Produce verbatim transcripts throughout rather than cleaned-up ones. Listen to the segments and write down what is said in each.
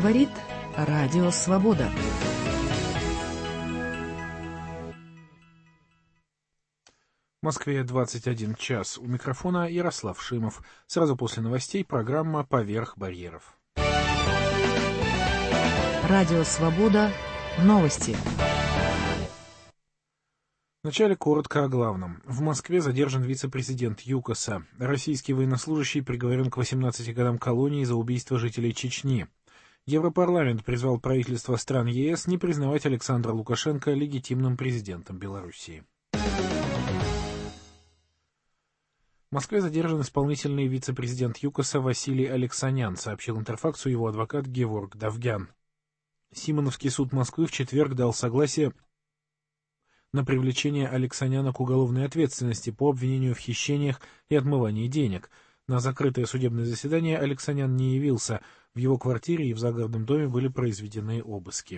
Говорит Радио Свобода. В Москве двадцать один час. У микрофона Ярослав Шимов. Сразу после новостей программа «Поверх барьеров». Радио Свобода. Новости. Вначале коротко о главном. В Москве задержан вице-президент ЮКОСа. Российский военнослужащий приговорен к восемнадцати годам колонии за убийство жителей Чечни. Европарламент призвал правительство стран ЕС не признавать Александра Лукашенко легитимным президентом Белоруссии. В Москве задержан исполнительный вице-президент ЮКОСа Василий Алексанян, сообщил Интерфаксу его адвокат Геворг Давгян. Симоновский суд Москвы в четверг дал согласие на привлечение Алексаняна к уголовной ответственности по обвинению в хищениях и отмывании денег. На закрытое судебное заседание Алексанян не явился. В его квартире и в загородном доме были произведены обыски.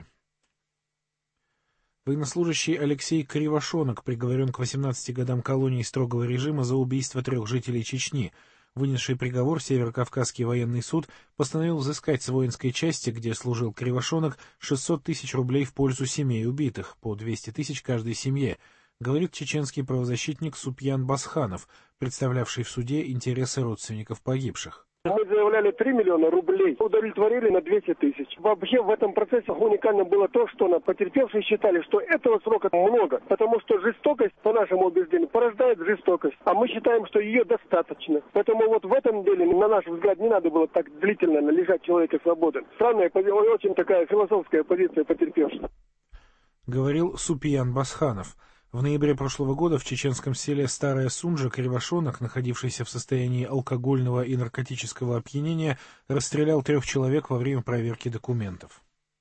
Военнослужащий Алексей Кривошонок приговорен к восемнадцати годам колонии строгого режима за убийство трех жителей Чечни. Вынесший приговор Северокавказский военный суд постановил взыскать с воинской части, где служил Кривошонок, шестьсот тысяч рублей в пользу семей убитых, по двести тысяч каждой семье, говорит чеченский правозащитник Супьян Басханов, представлявший в суде интересы родственников погибших. Мы заявляли три миллиона рублей, удовлетворили на двести тысяч. Вообще в этом процессе уникально было то, что потерпевшие считали, что этого срока много, потому что жестокость, по нашему убеждению, порождает жестокость, а мы считаем, что ее достаточно. Поэтому вот в этом деле, на наш взгляд, не надо было так длительно лишать человека свободы. Странная, очень такая философская позиция потерпевших. Говорил Супьян Басханов. В ноябре прошлого года в чеченском селе Старая Сунжа Кривошонок, находившийся в состоянии алкогольного и наркотического опьянения, расстрелял трех человек во время проверки документов.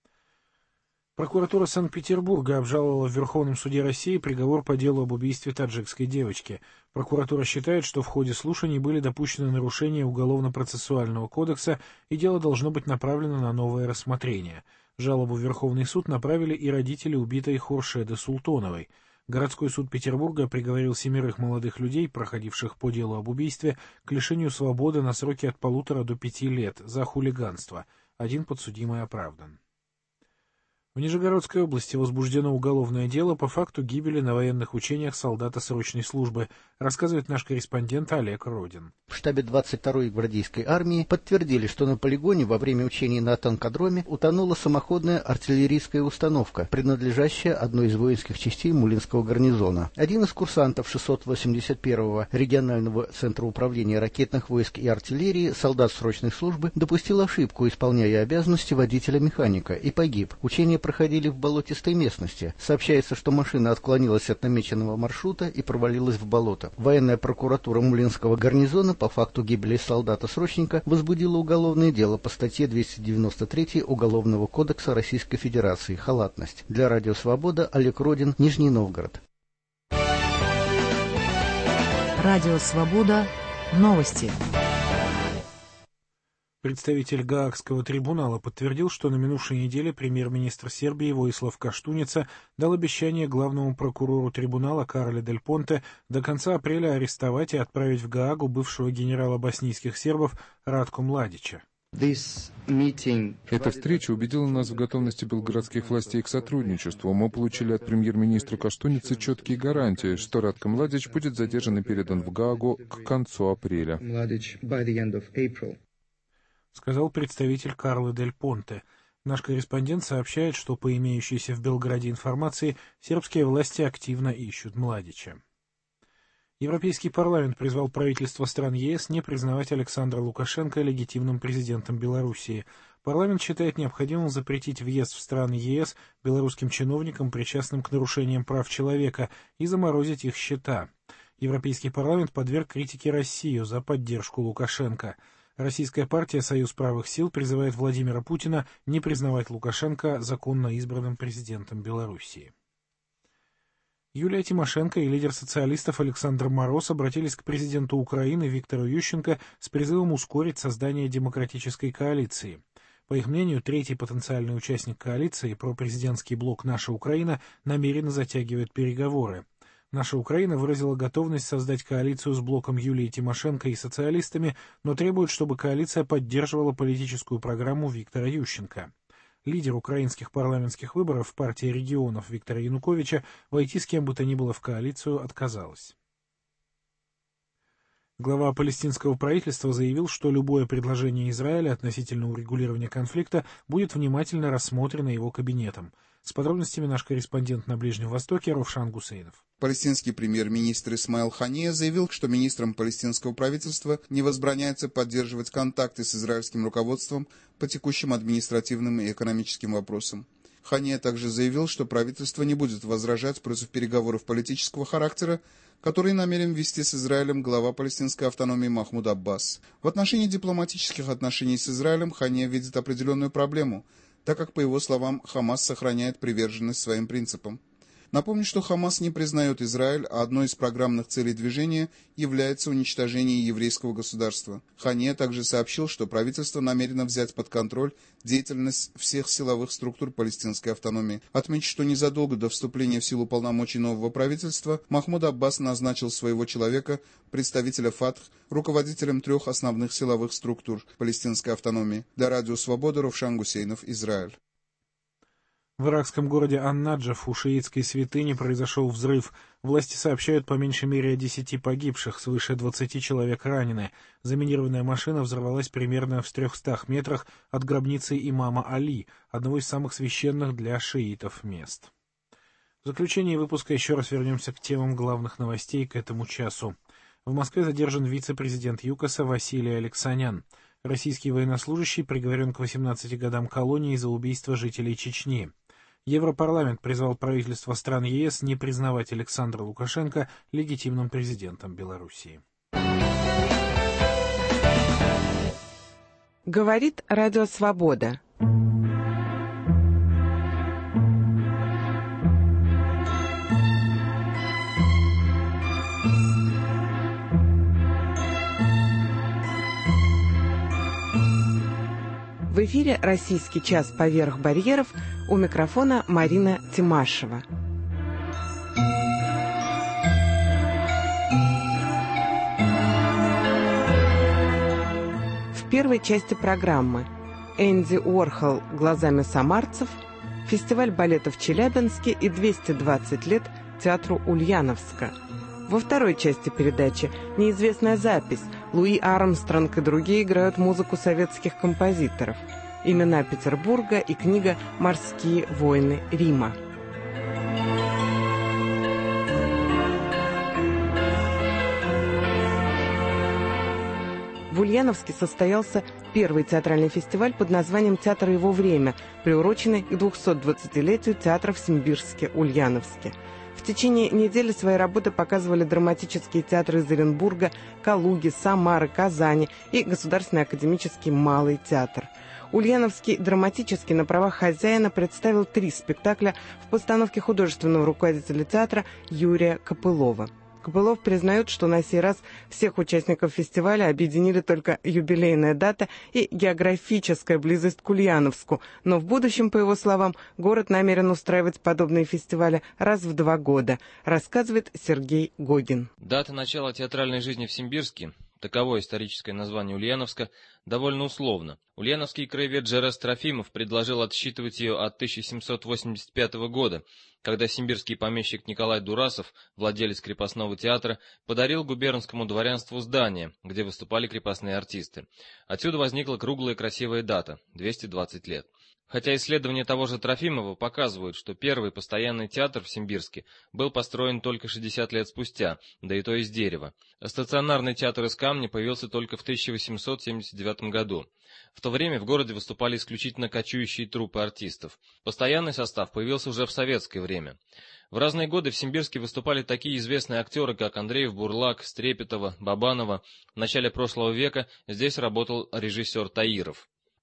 Прокуратура Санкт-Петербурга обжаловала в Верховном суде России приговор по делу об убийстве таджикской девочки. Прокуратура считает, что в ходе слушаний были допущены нарушения Уголовно-процессуального кодекса, и дело должно быть направлено на новое рассмотрение. Жалобу в Верховный суд направили и родители убитой Хоршеды Султоновой. Городской суд Петербурга приговорил семерых молодых людей, проходивших по делу об убийстве, к лишению свободы на сроки от полутора до пяти лет за хулиганство. Один подсудимый оправдан. В Нижегородской области возбуждено уголовное дело по факту гибели на военных учениях солдата срочной службы, рассказывает наш корреспондент Олег Родин. В штабе двадцать второй гвардейской армии подтвердили, что на полигоне во время учений на танкодроме утонула самоходная артиллерийская установка, принадлежащая одной из воинских частей Мулинского гарнизона. Один из курсантов шестьсот восемьдесят первого регионального центра управления ракетных войск и артиллерии, солдат срочной службы, допустил ошибку, исполняя обязанности водителя-механика, и погиб. Учения проходили в болотистой местности. Сообщается, что машина отклонилась от намеченного маршрута и провалилась в болото. Военная прокуратура Мулинского гарнизона по факту гибели солдата-срочника возбудила уголовное дело по статье двести девяносто три Уголовного кодекса Российской Федерации «Халатность». Для Радио Свобода Олег Родин, Нижний Новгород. Радио Свобода. Новости. Представитель Гаагского трибунала подтвердил, что на минувшей неделе премьер-министр Сербии Воислав Каштуница дал обещание главному прокурору трибунала Карле Дель Понте до конца апреля арестовать и отправить в Гаагу бывшего генерала боснийских сербов Радко Младича. Эта встреча убедила нас в готовности белградских властей к сотрудничеству. Мы получили от премьер-министра Каштуницы четкие гарантии, что Радко Младич будет задержан и передан в Гаагу к концу апреля. Сказал представитель Карлы Дель Понте. Наш корреспондент сообщает, что по имеющейся в Белграде информации сербские власти активно ищут Младича. Европейский парламент призвал правительство стран ЕС не признавать Александра Лукашенко легитимным президентом Белоруссии. Парламент считает необходимым запретить въезд в страны ЕС белорусским чиновникам, причастным к нарушениям прав человека, и заморозить их счета. Европейский парламент подверг критике Россию за поддержку Лукашенко. Российская партия «Союз правых сил» призывает Владимира Путина не признавать Лукашенко законно избранным президентом Белоруссии. Юлия Тимошенко и лидер социалистов Александр Мороз обратились к президенту Украины Виктору Ющенко с призывом ускорить создание демократической коалиции. По их мнению, третий потенциальный участник коалиции, пропрезидентский блок «Наша Украина», намеренно затягивает переговоры. Наша Украина выразила готовность создать коалицию с блоком Юлии Тимошенко и социалистами, но требует, чтобы коалиция поддерживала политическую программу Виктора Ющенко. Лидер украинских парламентских выборов, партия регионов Виктора Януковича, войти с кем бы то ни было в коалицию отказалась. Глава палестинского правительства заявил, что любое предложение Израиля относительно урегулирования конфликта будет внимательно рассмотрено его кабинетом. С подробностями наш корреспондент на Ближнем Востоке Ровшан Гусейнов. Палестинский премьер-министр Исмаил Хания заявил, что министрам палестинского правительства не возбраняется поддерживать контакты с израильским руководством по текущим административным и экономическим вопросам. Хания также заявил, что правительство не будет возражать против переговоров политического характера, который намерен вести с Израилем глава палестинской автономии Махмуд Аббас. В отношении дипломатических отношений с Израилем Хания видит определенную проблему, так как, по его словам, Хамас сохраняет приверженность своим принципам. Напомню, что Хамас не признает Израиль, а одной из программных целей движения является уничтожение еврейского государства. Хания также сообщил, что правительство намерено взять под контроль деятельность всех силовых структур палестинской автономии. Отмечу, что незадолго до вступления в силу полномочий нового правительства Махмуд Аббас назначил своего человека, представителя ФАТХ, руководителем трех основных силовых структур палестинской автономии. Для Радио Свобода, Ровшан Гусейнов, Израиль. В иракском городе Ан-Наджаф у шиитской святыни произошел взрыв. Власти сообщают по меньшей мере о десяти погибших, свыше двадцати человек ранены. Заминированная машина взорвалась примерно в трехстах метрах от гробницы имама Али, одного из самых священных для шиитов мест. В заключение выпуска еще раз вернемся к темам главных новостей к этому часу. В Москве задержан вице-президент ЮКОСа Василий Алексанян. Российский военнослужащий приговорен к восемнадцати годам колонии за убийство жителей Чечни. Европарламент призвал правительство стран ЕС не признавать Александра Лукашенко легитимным президентом Белоруссии. Говорит Радио Свобода. В эфире «Российский час поверх барьеров», у микрофона Марина Тимашева. В первой части программы Энди Уорхол глазами самарцев, фестиваль балета в Челябинске и двести двадцать лет театру Ульяновска. Во второй части передачи неизвестная запись. Луи Армстронг и другие играют музыку советских композиторов. Имена Петербурга и книга «Морские войны Рима». В Ульяновске состоялся первый театральный фестиваль под названием «Театр и его время», приуроченный к двухсотдвадцатилетию театра в Симбирске-Ульяновске. В течение недели свои работы показывали драматические театры из Оренбурга, Калуги, Самары, Казани и Государственный академический малый театр. Ульяновский драматический на правах хозяина представил три спектакля в постановке художественного руководителя театра Юрия Копылова. Копылов признает, что на сей раз всех участников фестиваля объединили только юбилейная дата и географическая близость к Ульяновску, но в будущем, по его словам, город намерен устраивать подобные фестивали раз в два года, рассказывает Сергей Гогин. Дата начала театральной жизни в Симбирске, таково историческое название Ульяновска, довольно условно. Ульяновский краевед Джерес Трофимов предложил отсчитывать ее от тысяча семьсот восемьдесят пятого года, когда симбирский помещик Николай Дурасов, владелец крепостного театра, подарил губернскому дворянству здание, где выступали крепостные артисты. Отсюда возникла круглая красивая дата – двести двадцать лет. Хотя исследования того же Трофимова показывают, что первый постоянный театр в Симбирске был построен только шестьдесят лет спустя, да и то из дерева. А стационарный театр из камня появился только в тысяча восемьсот семьдесят девятом году. В то время в городе выступали исключительно кочующие труппы артистов. Постоянный состав появился уже в советское время. В разные годы в Симбирске выступали такие известные актеры, как Андреев, Бурлак, Стрепетова, Бабанова. В начале прошлого века здесь работал режиссер Таиров.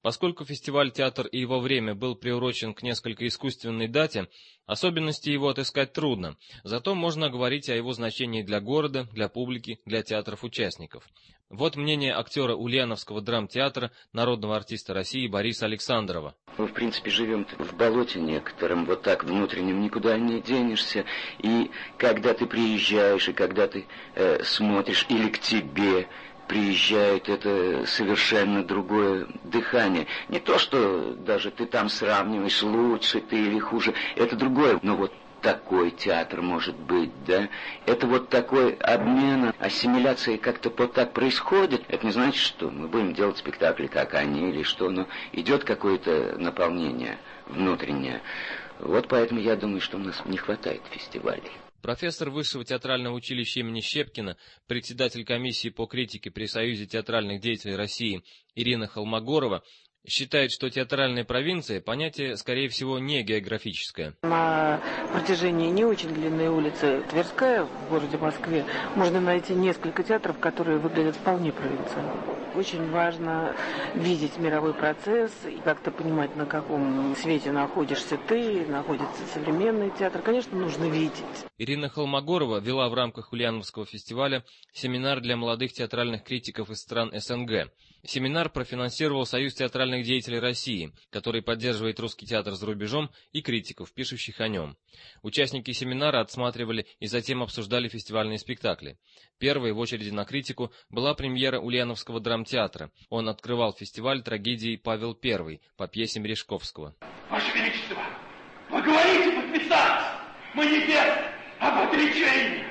Поскольку фестиваль «Театр и его время» был приурочен к несколько искусственной дате, особенности его отыскать трудно, зато можно говорить о его значении для города, для публики, для театров-участников. Вот мнение актера Ульяновского драмтеатра, народного артиста России Бориса Александрова. Мы, в принципе, живем в болоте некотором, вот так внутреннем, никуда не денешься. И когда ты приезжаешь, и когда ты э, смотришь, или к тебе приезжает, это совершенно другое дыхание. Не то, что даже ты там сравниваешь, лучше ты или хуже, это другое. Но вот такой театр может быть, да? Это вот такой обмен, ассимиляция как-то вот так происходит. Это не значит, что мы будем делать спектакли, как они, или что, но идет какое-то наполнение внутреннее. Вот поэтому я думаю, что у нас не хватает фестивалей. Профессор Высшего театрального училища имени Щепкина, председатель комиссии по критике при Союзе театральных деятелей России Ирина Холмогорова считает, что театральная провинция – понятие, скорее всего, не географическое. На протяжении не очень длинной улицы Тверская в городе Москве можно найти несколько театров, которые выглядят вполне провинциально. Очень важно видеть мировой процесс и как-то понимать, на каком свете находишься ты, находится современный театр. Конечно, нужно видеть. Ирина Холмогорова вела в рамках Ульяновского фестиваля семинар для молодых театральных критиков из стран СНГ. Семинар профинансировал Союз театральных деятелей России, который поддерживает русский театр за рубежом и критиков, пишущих о нем. Участники семинара отсматривали и затем обсуждали фестивальные спектакли. Первой в очереди на критику была премьера Ульяновского драмтеатра. Он открывал фестиваль трагедией «Павел Первый» по пьесе Мережковского. Ваше Величество, вы говорите подписать манифест об отречении.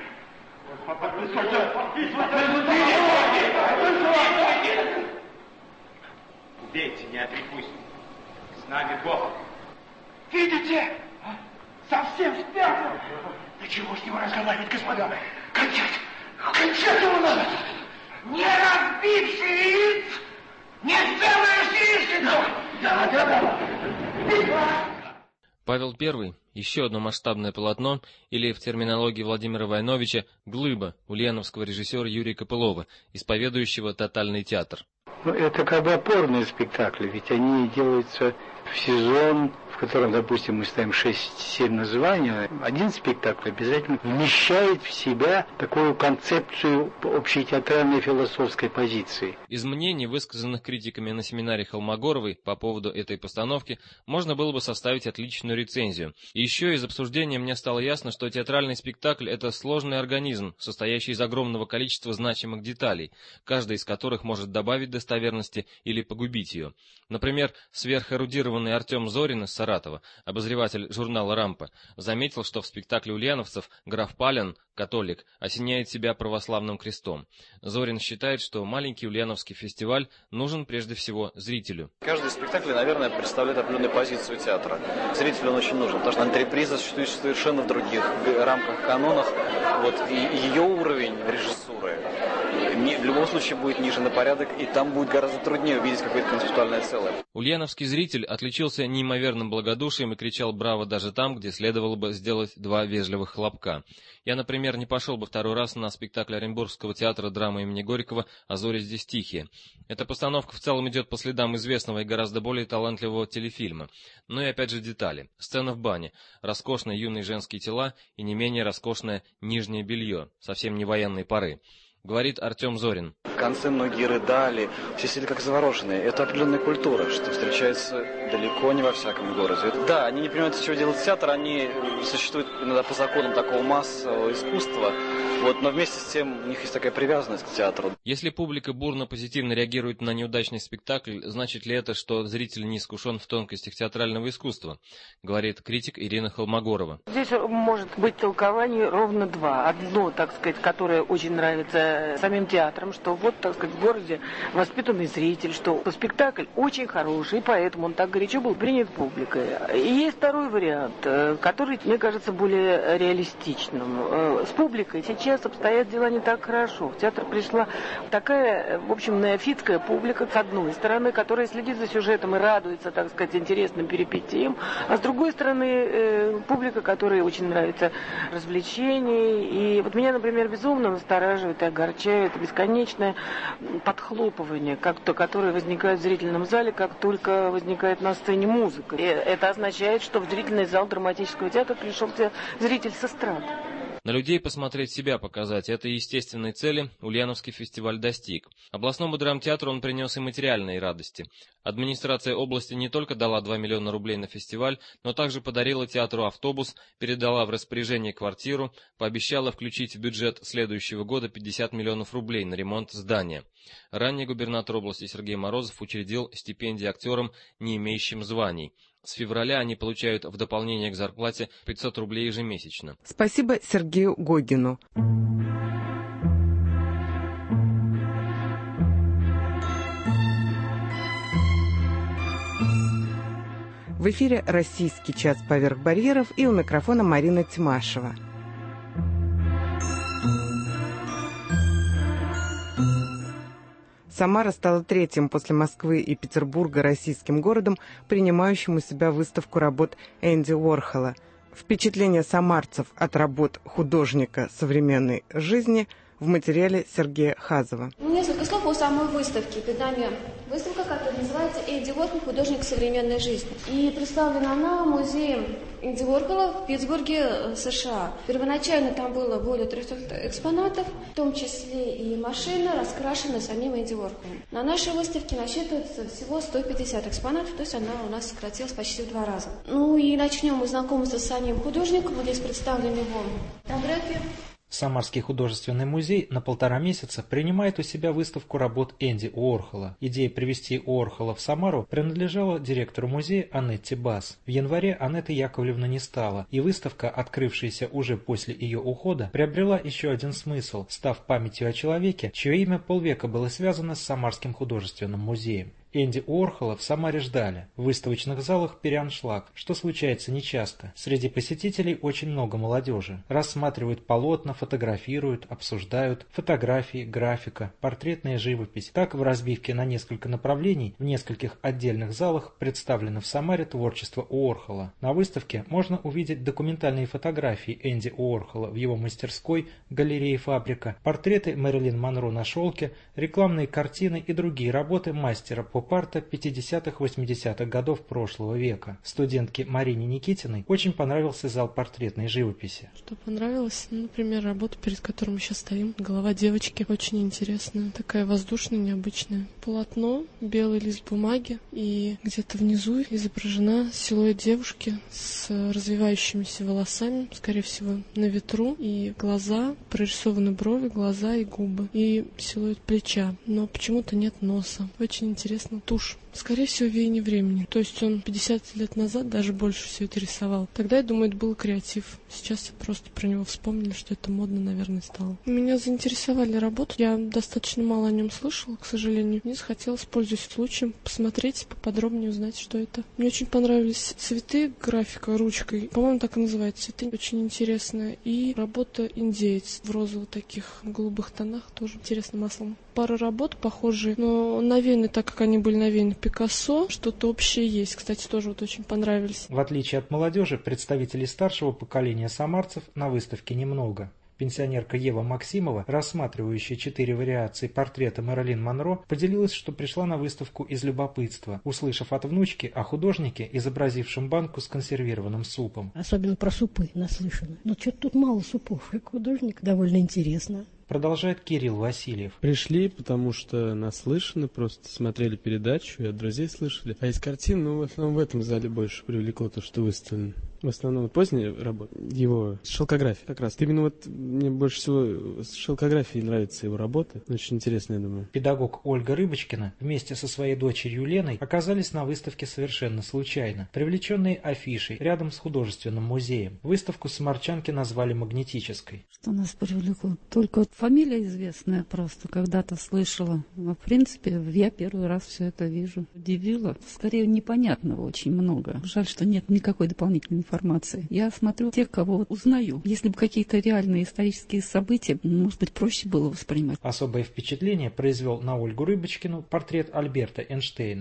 Убейте, не отрекусь. С нами Бог. Видите? Совсем спятил. Да чего с него разговаривать, господа? Кончать! Кончать его надо! Не разбивший яиц, не сделаешь яичницу! Да, да, да. Павел Первый – еще одно масштабное полотно, или в терминологии Владимира Войновича «глыба» ульяновского режиссера Юрия Копылова, исповедующего тотальный театр. Ну, это как бы опорные спектакли, ведь они делаются в сезон, в котором, допустим, мы ставим шесть-семь названий. Один спектакль обязательно вмещает в себя такую концепцию общей театральной философской позиции. Из мнений, высказанных критиками на семинаре Холмогоровой по поводу этой постановки, можно было бы составить отличную рецензию. И еще из обсуждения мне стало ясно, что театральный спектакль – это сложный организм, состоящий из огромного количества значимых деталей, каждая из которых может добавить достоверности или погубить ее. Например, сверхэрудированный Артем Зорин из Саратова, обозреватель журнала «Рампа», заметил, что в спектакле ульяновцев граф Пален, католик, осеняет себя православным крестом. Зорин считает, что маленький ульяновский фестиваль нужен прежде всего зрителю. Каждый спектакль, наверное, представляет определенную позицию театра. Зрителю он очень нужен, потому что антреприза существует совершенно в других рамках, канонах. Вот, и ее уровень режиссуры в любом случае будет ниже на порядок, и там будет гораздо труднее увидеть какое-то концептуальное целое. Ульяновский зритель отличился неимоверным благодушием и кричал «браво» даже там, где следовало бы сделать два вежливых хлопка. Я, например, не пошел бы второй раз на спектакль Оренбургского театра драмы имени Горького «А зори здесь тихие». Эта постановка в целом идет по следам известного и гораздо более талантливого телефильма. Но и опять же детали. Сцена в бане, роскошные юные женские тела и не менее роскошное нижнее белье, совсем не военной поры. Говорит Артем Зорин. В конце многие рыдали, все сидели как завороженные. Это определенная культура, что встречается далеко не во всяком городе. Да, они не понимают, с чего делать театр, они существуют иногда по законам такого массового искусства, вот, но вместе с тем у них есть такая привязанность к театру. Если публика бурно позитивно реагирует на неудачный спектакль, значит ли это, что зритель не искушен в тонкостях театрального искусства? Говорит критик Ирина Холмогорова. Здесь может быть толкований ровно два. Одно, так сказать, которое очень нравится самим театром, что вот, так сказать, в городе воспитанный зритель, что спектакль очень хороший, и поэтому он так горячо был принят публикой. И есть второй вариант, который, мне кажется, более реалистичным. С публикой сейчас обстоят дела не так хорошо. В театр пришла такая, в общем, неофитская публика, с одной стороны, которая следит за сюжетом и радуется, так сказать, интересным перипетиям, а с другой стороны, публика, которой очень нравится развлечения. И вот меня, например, безумно настораживает и огорчает огорчает бесконечное подхлопывание, как то, которое возникает в зрительном зале, как только возникает на сцене музыка. И это означает, что в зрительный зал драматического театра пришел зритель с эстрады. На людей посмотреть, себя показать – этой естественной цели Ульяновский фестиваль достиг. Областному драмтеатру он принес и материальные радости. Администрация области не только дала два миллиона рублей на фестиваль, но также подарила театру автобус, передала в распоряжение квартиру, пообещала включить в бюджет следующего года пятьдесят миллионов рублей на ремонт здания. Ранее губернатор области Сергей Морозов учредил стипендии актерам, не имеющим званий. С февраля они получают в дополнение к зарплате пятьсот рублей ежемесячно. Спасибо Сергею Гогину. В эфире «Российский час поверх барьеров», и у микрофона Марина Тимашева. Самара стала третьим после Москвы и Петербурга российским городом, принимающим у себя выставку работ Энди Уорхола. Впечатление самарцев от работ художника современной жизни в материале Сергея Хазова. Несколько слов о самой выставке. Перед нами выставка, которая называется «Энди Уорхол. Художник современной жизни». И представлена она в музее Энди Уорхола в Питтсбурге, США. Первоначально там было более трехсот экспонатов, в том числе и машина, раскрашенная самим Энди Уорхолом. На нашей выставке насчитывается всего сто пятьдесят экспонатов, то есть она у нас сократилась почти в два раза. Ну и начнем мы знакомство с самим художником. Вот здесь представлены его фотографии. Самарский художественный музей на полтора месяца принимает у себя выставку работ Энди Уорхола. Идея привезти Уорхола в Самару принадлежала директору музея Анетте Бас. В январе Анетты Яковлевны не стало, и выставка, открывшаяся уже после ее ухода, приобрела еще один смысл, став памятью о человеке, чье имя полвека было связано с Самарским художественным музеем. Энди Уорхола в Самаре ждали. В выставочных залах переаншлаг, что случается нечасто. Среди посетителей очень много молодежи. Рассматривают полотна, фотографируют, обсуждают. Фотографии, графика, портретная живопись. Так, в разбивке на несколько направлений, в нескольких отдельных залах представлено в Самаре творчество Уорхола. На выставке можно увидеть документальные фотографии Энди Уорхола в его мастерской, галерее «Фабрика», портреты Мэрилин Монро на шелке, рекламные картины и другие работы мастера по поп-арта пятидесятых-восьмидесятых годов прошлого века. Студентке Марине Никитиной очень понравился зал портретной живописи. Что понравилось? Ну, например, работа, перед которой мы сейчас стоим. Голова девочки. Очень интересная. Такая воздушная, необычная. Полотно, белый лист бумаги. И где-то внизу изображена силуэт девушки с развивающимися волосами, скорее всего, на ветру. И глаза, прорисованы брови, глаза и губы. И силуэт плеча. Но почему-то нет носа. Очень интересно. Тушь. Скорее всего, веяние времени. То есть он пятьдесят лет назад даже больше все это рисовал. Тогда, я думаю, это был креатив. Сейчас просто про него вспомнили, что это модно, наверное, стало. Меня заинтересовали работы. Я достаточно мало о нем слышала, к сожалению. Мне захотелось, пользуясь случаем, посмотреть, поподробнее узнать, что это. Мне очень понравились цветы, графика ручкой. По-моему, так и называется. Цветы очень интересная. И работа индеец в розовых таких голубых тонах. Тоже интересным маслом. Пара работ похожие, но навеяны, так как они были навеяны Пикассо, что-то общее есть. Кстати, тоже вот очень понравились. В отличие от молодежи, представителей старшего поколения самарцев на выставке немного. Пенсионерка Ева Максимова, рассматривающая четыре вариации портрета Мэрилин Монро, поделилась, что пришла на выставку из любопытства, услышав от внучки о художнике, изобразившем банку с консервированным супом. Особенно про супы наслышаны. Но что-то тут мало супов. Как художник довольно интересно. Продолжает Кирилл Васильев. Пришли, потому что наслышаны, просто смотрели передачу и от друзей слышали. А из картин, ну, в основном в этом зале больше привлекло то, что выставлено. В основном поздняя работа, его шелкография как раз. Именно вот мне больше всего с шелкографией нравится его работа. Очень интересно, я думаю. Педагог Ольга Рыбочкина вместе со своей дочерью Леной оказались на выставке совершенно случайно, привлеченные афишей рядом с художественным музеем. Выставку самарчанки назвали магнетической. Что нас привлекло? Только вот фамилия известная просто, когда-то слышала. Но, в принципе, я первый раз все это вижу. Удивило. Скорее, непонятного очень много. Жаль, что нет никакой дополнительной информации. информации. Я смотрю тех, кого узнаю. Если бы какие-то реальные исторические события, может быть, проще было воспринимать. Особое впечатление произвел на Ольгу Рыбочкину портрет Альберта Эйнштейна.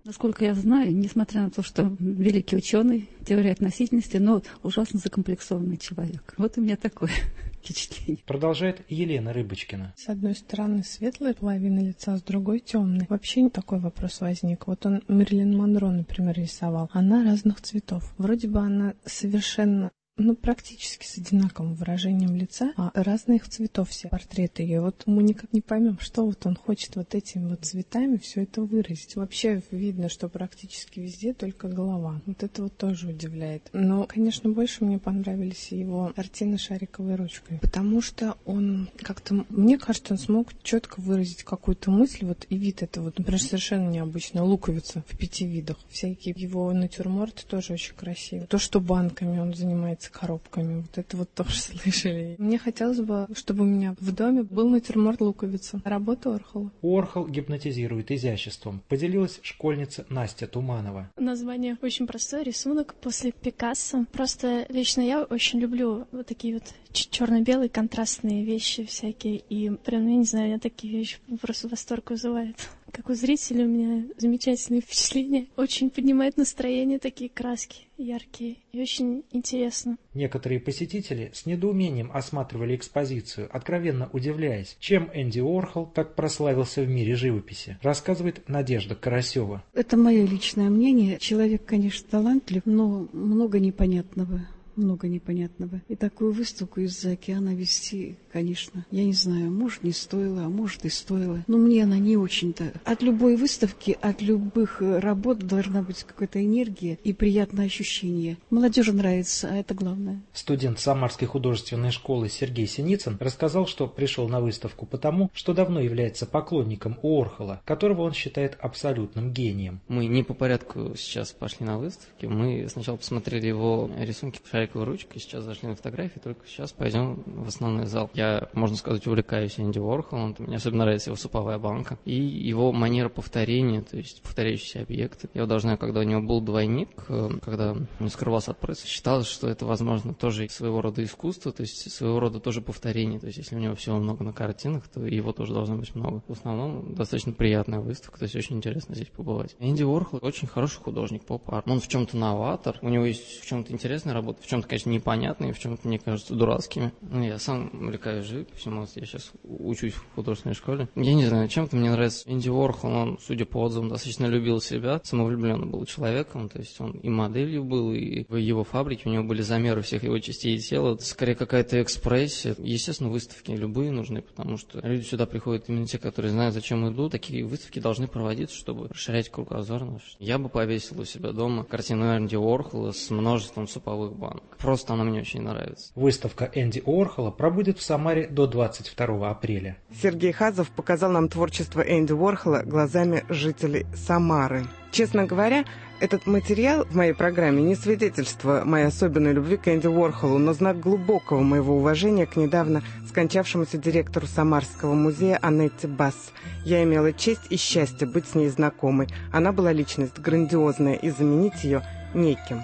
Насколько я знаю, несмотря на то, что великий ученый, теория относительности, но ужасно закомплексованный человек. Вот у меня такое впечатление. Продолжает Елена Рыбочкина. С одной стороны светлая половина лица, с другой темная. Вообще такой вопрос возник. Вот он Мэрилин Монро, например, рисовал. Она разных цветов. Вроде бы она совершенно... ну, практически с одинаковым выражением лица, а разных цветов все портреты ее. Вот мы никак не поймем, что вот он хочет вот этими вот цветами все это выразить. Вообще видно, что практически везде только голова. Вот это вот тоже удивляет. Но, конечно, больше мне понравились его картины шариковой ручкой, потому что он как-то, мне кажется, он смог четко выразить какую-то мысль, вот и вид это вот, например, совершенно необычно, луковица в пяти видах. Всякие его натюрморты тоже очень красивые. То, что банками он занимается, коробками. Вот это вот тоже слышали. Мне хотелось бы, чтобы у меня в доме был натюрморт луковица. Работа Орхола. Орхол гипнотизирует изяществом. Поделилась школьница Настя Туманова. Название очень простое. Рисунок после Пикассо. Просто лично я очень люблю вот такие вот черно-белые контрастные вещи всякие. И прям, я не знаю, я такие вещи просто восторг вызывает. Как у зрителя у меня замечательные впечатления. Очень поднимает настроение такие краски яркие и очень интересно. Некоторые посетители с недоумением осматривали экспозицию, откровенно удивляясь, чем Энди Уорхол так прославился в мире живописи, рассказывает Надежда Карасева. Это мое личное мнение. Человек, конечно, талантлив, но много непонятного. Много непонятного. И такую выставку из-за океана вести, конечно, я не знаю, может, не стоило, а может, и стоило. Но мне она не очень-то. От любой выставки, от любых работ должна быть какая-то энергия и приятное ощущение. Молодежи нравится, а это главное. Студент Самарской художественной школы Сергей Синицын рассказал, что пришел на выставку потому, что давно является поклонником Уорхола, которого он считает абсолютным гением. Мы не по порядку сейчас пошли на выставки. Мы сначала посмотрели его рисунки шариковой ручкой, сейчас зашли на фотографии, только сейчас пойдем в основной зал. Я, можно сказать, увлекаюсь Энди Уорхолом, мне особенно нравится его суповая банка и его манера повторения, то есть повторяющиеся объекты. Я даже знаю, когда у него был двойник, когда он скрывался от прессы, считалось, что это, возможно, тоже своего рода искусство, то есть своего рода тоже повторение, то есть если у него всего много на картинах, то его тоже должно быть много. В основном достаточно приятная выставка, то есть очень интересно здесь побывать. Энди Уорхол очень хороший художник, поп-арт. Он в чем-то новатор, у него есть в чем-то интересная работа, в чем-то, конечно, непонятные, в чем-то, мне кажется, дурацкими. Ну, я сам увлекаюсь живописью, я сейчас учусь в художественной школе. Я не знаю, чем-то мне нравится Энди Уорхол, он, судя по отзывам, достаточно любил себя, самовлюбленный был человеком, то есть он и моделью был, и в его фабрике у него были замеры всех его частей тела. Это скорее какая-то экспрессия. Естественно, выставки любые нужны, потому что люди сюда приходят именно те, которые знают, зачем идут. Такие выставки должны проводиться, чтобы расширять кругозор наш. Я бы повесил у себя дома картину Энди Уорхола с множеством суповых банок. Просто она мне очень нравится. Выставка Энди Уорхола пробудет в Самаре до двадцать второго апреля. Сергей Хазов показал нам творчество Энди Уорхола глазами жителей Самары. Честно говоря, этот материал в моей программе не свидетельство моей особенной любви к Энди Уорхолу, но знак глубокого моего уважения к недавно скончавшемуся директору Самарского музея Анетте Басс. Я имела честь и счастье быть с ней знакомой. Она была личность грандиозная, и заменить ее неким.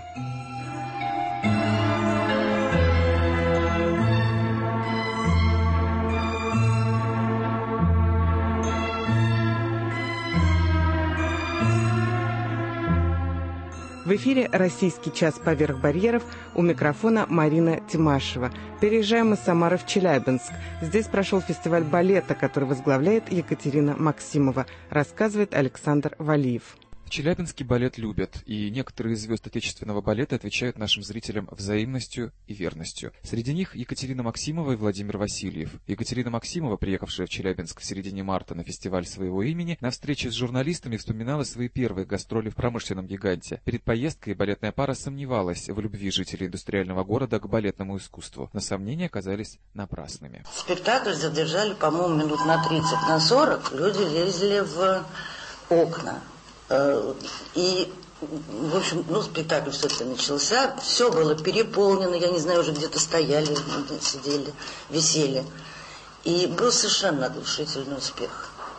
В эфире «Российский час поверх барьеров», у микрофона Марина Тимашева. Переезжаем из Самары в Челябинск. Здесь прошел фестиваль балета, который возглавляет Екатерина Максимова, рассказывает Александр Валиев. В Челябинске балет любят, и некоторые из звезд отечественного балета отвечают нашим зрителям взаимностью и верностью. Среди них Екатерина Максимова и Владимир Васильев. Екатерина Максимова, приехавшая в Челябинск в середине марта на фестиваль своего имени, на встрече с журналистами вспоминала свои первые гастроли в промышленном гиганте. Перед поездкой балетная пара сомневалась в любви жителей индустриального города к балетному искусству, но сомнения оказались напрасными. Спектакль задержали, по-моему, минут на тридцать, на сорок. Люди лезли в окна. И, в общем, ну, спектакль все-таки начался, все было переполнено, я не знаю, уже где-то стояли, сидели, висели. И был совершенно оглушительный успех.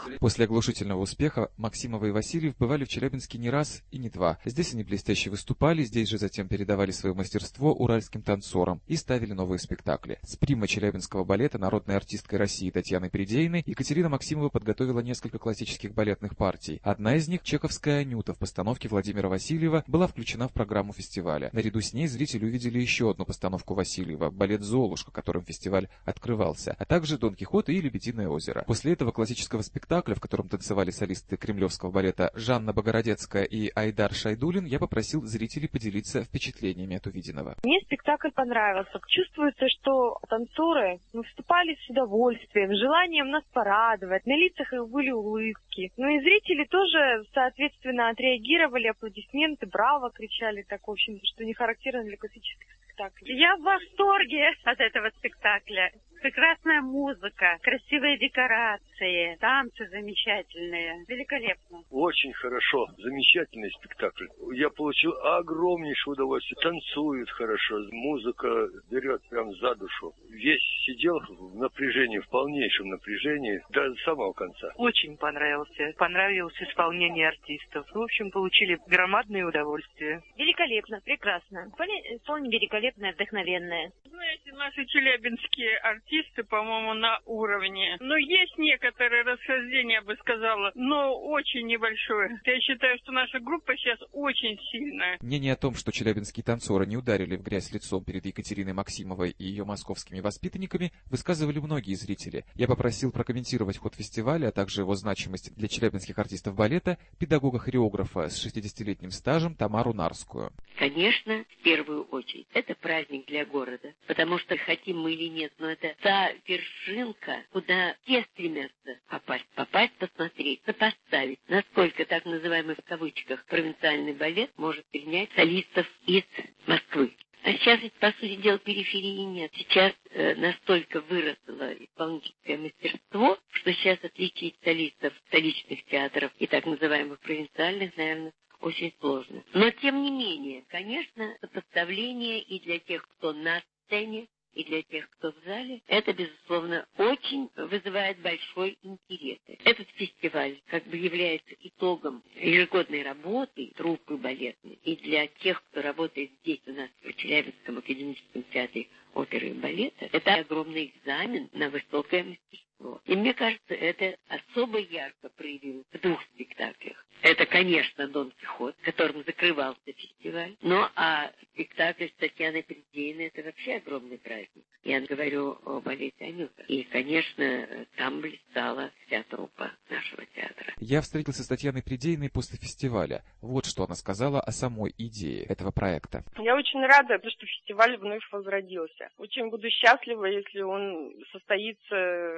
После оглушительного успеха Максимова и Васильев бывали в Челябинске не раз и не два. Здесь они блестяще выступали, здесь же затем передавали свое мастерство уральским танцорам и ставили новые спектакли. С прима челябинского балета народной артисткой России Татьяной Придеиной Екатерина Максимова подготовила несколько классических балетных партий. Одна из них, чеховская «Анюта» в постановке Владимира Васильева, была включена в программу фестиваля. Наряду с ней зрители увидели еще одну постановку Васильева, балет «Золушка», которым фестиваль открывался, а также «Дон Кихот» и «Лебединое озеро». После этого классического спектакля, в котором танцевали солисты кремлевского балета Жанна Богородецкая и Айдар Шайдулин, я попросил зрителей поделиться впечатлениями от увиденного. Мне спектакль понравился. Чувствуется, что танцоры ну, выступали с удовольствием, желанием нас порадовать. На лицах их были улыбки. Ну и зрители тоже, соответственно, отреагировали, аплодисменты, браво кричали, так, в общем, что не характерно для классических спектаклей. Я в восторге от этого спектакля. Прекрасная музыка, красивые декорации, танцы замечательные. Великолепно. Очень хорошо. Замечательный спектакль. Я получил огромнейшее удовольствие. Танцуют хорошо. Музыка берет прям за душу. Весь сидел в напряжении, в полнейшем напряжении до самого конца. Очень понравился. Понравилось исполнение артистов. В общем, получили громадное удовольствие. Великолепно, прекрасно. Исполнение великолепное, вдохновенное. Знаете, наши челябинские артисты, по-моему, на уровне. Но есть некоторые расхождения, я бы сказала, но очень небольшое. Я считаю, что наша группа сейчас очень сильная. Мнение о том, что челябинские танцоры не ударили в грязь лицом перед Екатериной Максимовой и ее московскими воспитанниками, высказывали многие зрители. Я попросил прокомментировать ход фестиваля, а также его значимость для челябинских артистов балета, педагога-хореографа с шестидесятилетним стажем Тамару Нарскую. Конечно, в первую очередь, это праздник для города, потому что хотим мы или нет, но это та вершинка, куда все стремятся попасть, попасть, посмотреть, сопоставить, насколько так называемый в кавычках провинциальный балет может принять солистов из Москвы. А сейчас ведь, по сути дела, периферии нет. Сейчас э, настолько выросло исполнительское мастерство, что сейчас отличить солистов столичных театров и так называемых провинциальных, наверное, очень сложно. Но, тем не менее, конечно, сопоставление и для тех, кто на сцене, и для тех, кто в зале, это, безусловно, очень вызывает большой интерес. Этот фестиваль как бы является итогом ежегодной работы труппы балетной. И для тех, кто работает здесь у нас в Челябинском академическом театре оперы и балета, это огромный экзамен на высокое мастерство. И мне кажется, это особо ярко проявилось в двух спектаклях. Это, конечно, «Дон Кихот», которым закрывался фестиваль. Ну, а спектакль с Татьяной Придеиной – это вообще огромный праздник. Я говорю о балете «Анюта». И, конечно, там блистала вся труппа нашего театра. Я встретился с Татьяной Придеиной после фестиваля. Вот что она сказала о самой идее этого проекта. Я очень рада, что фестиваль вновь возродился. Очень буду счастлива, если он состоится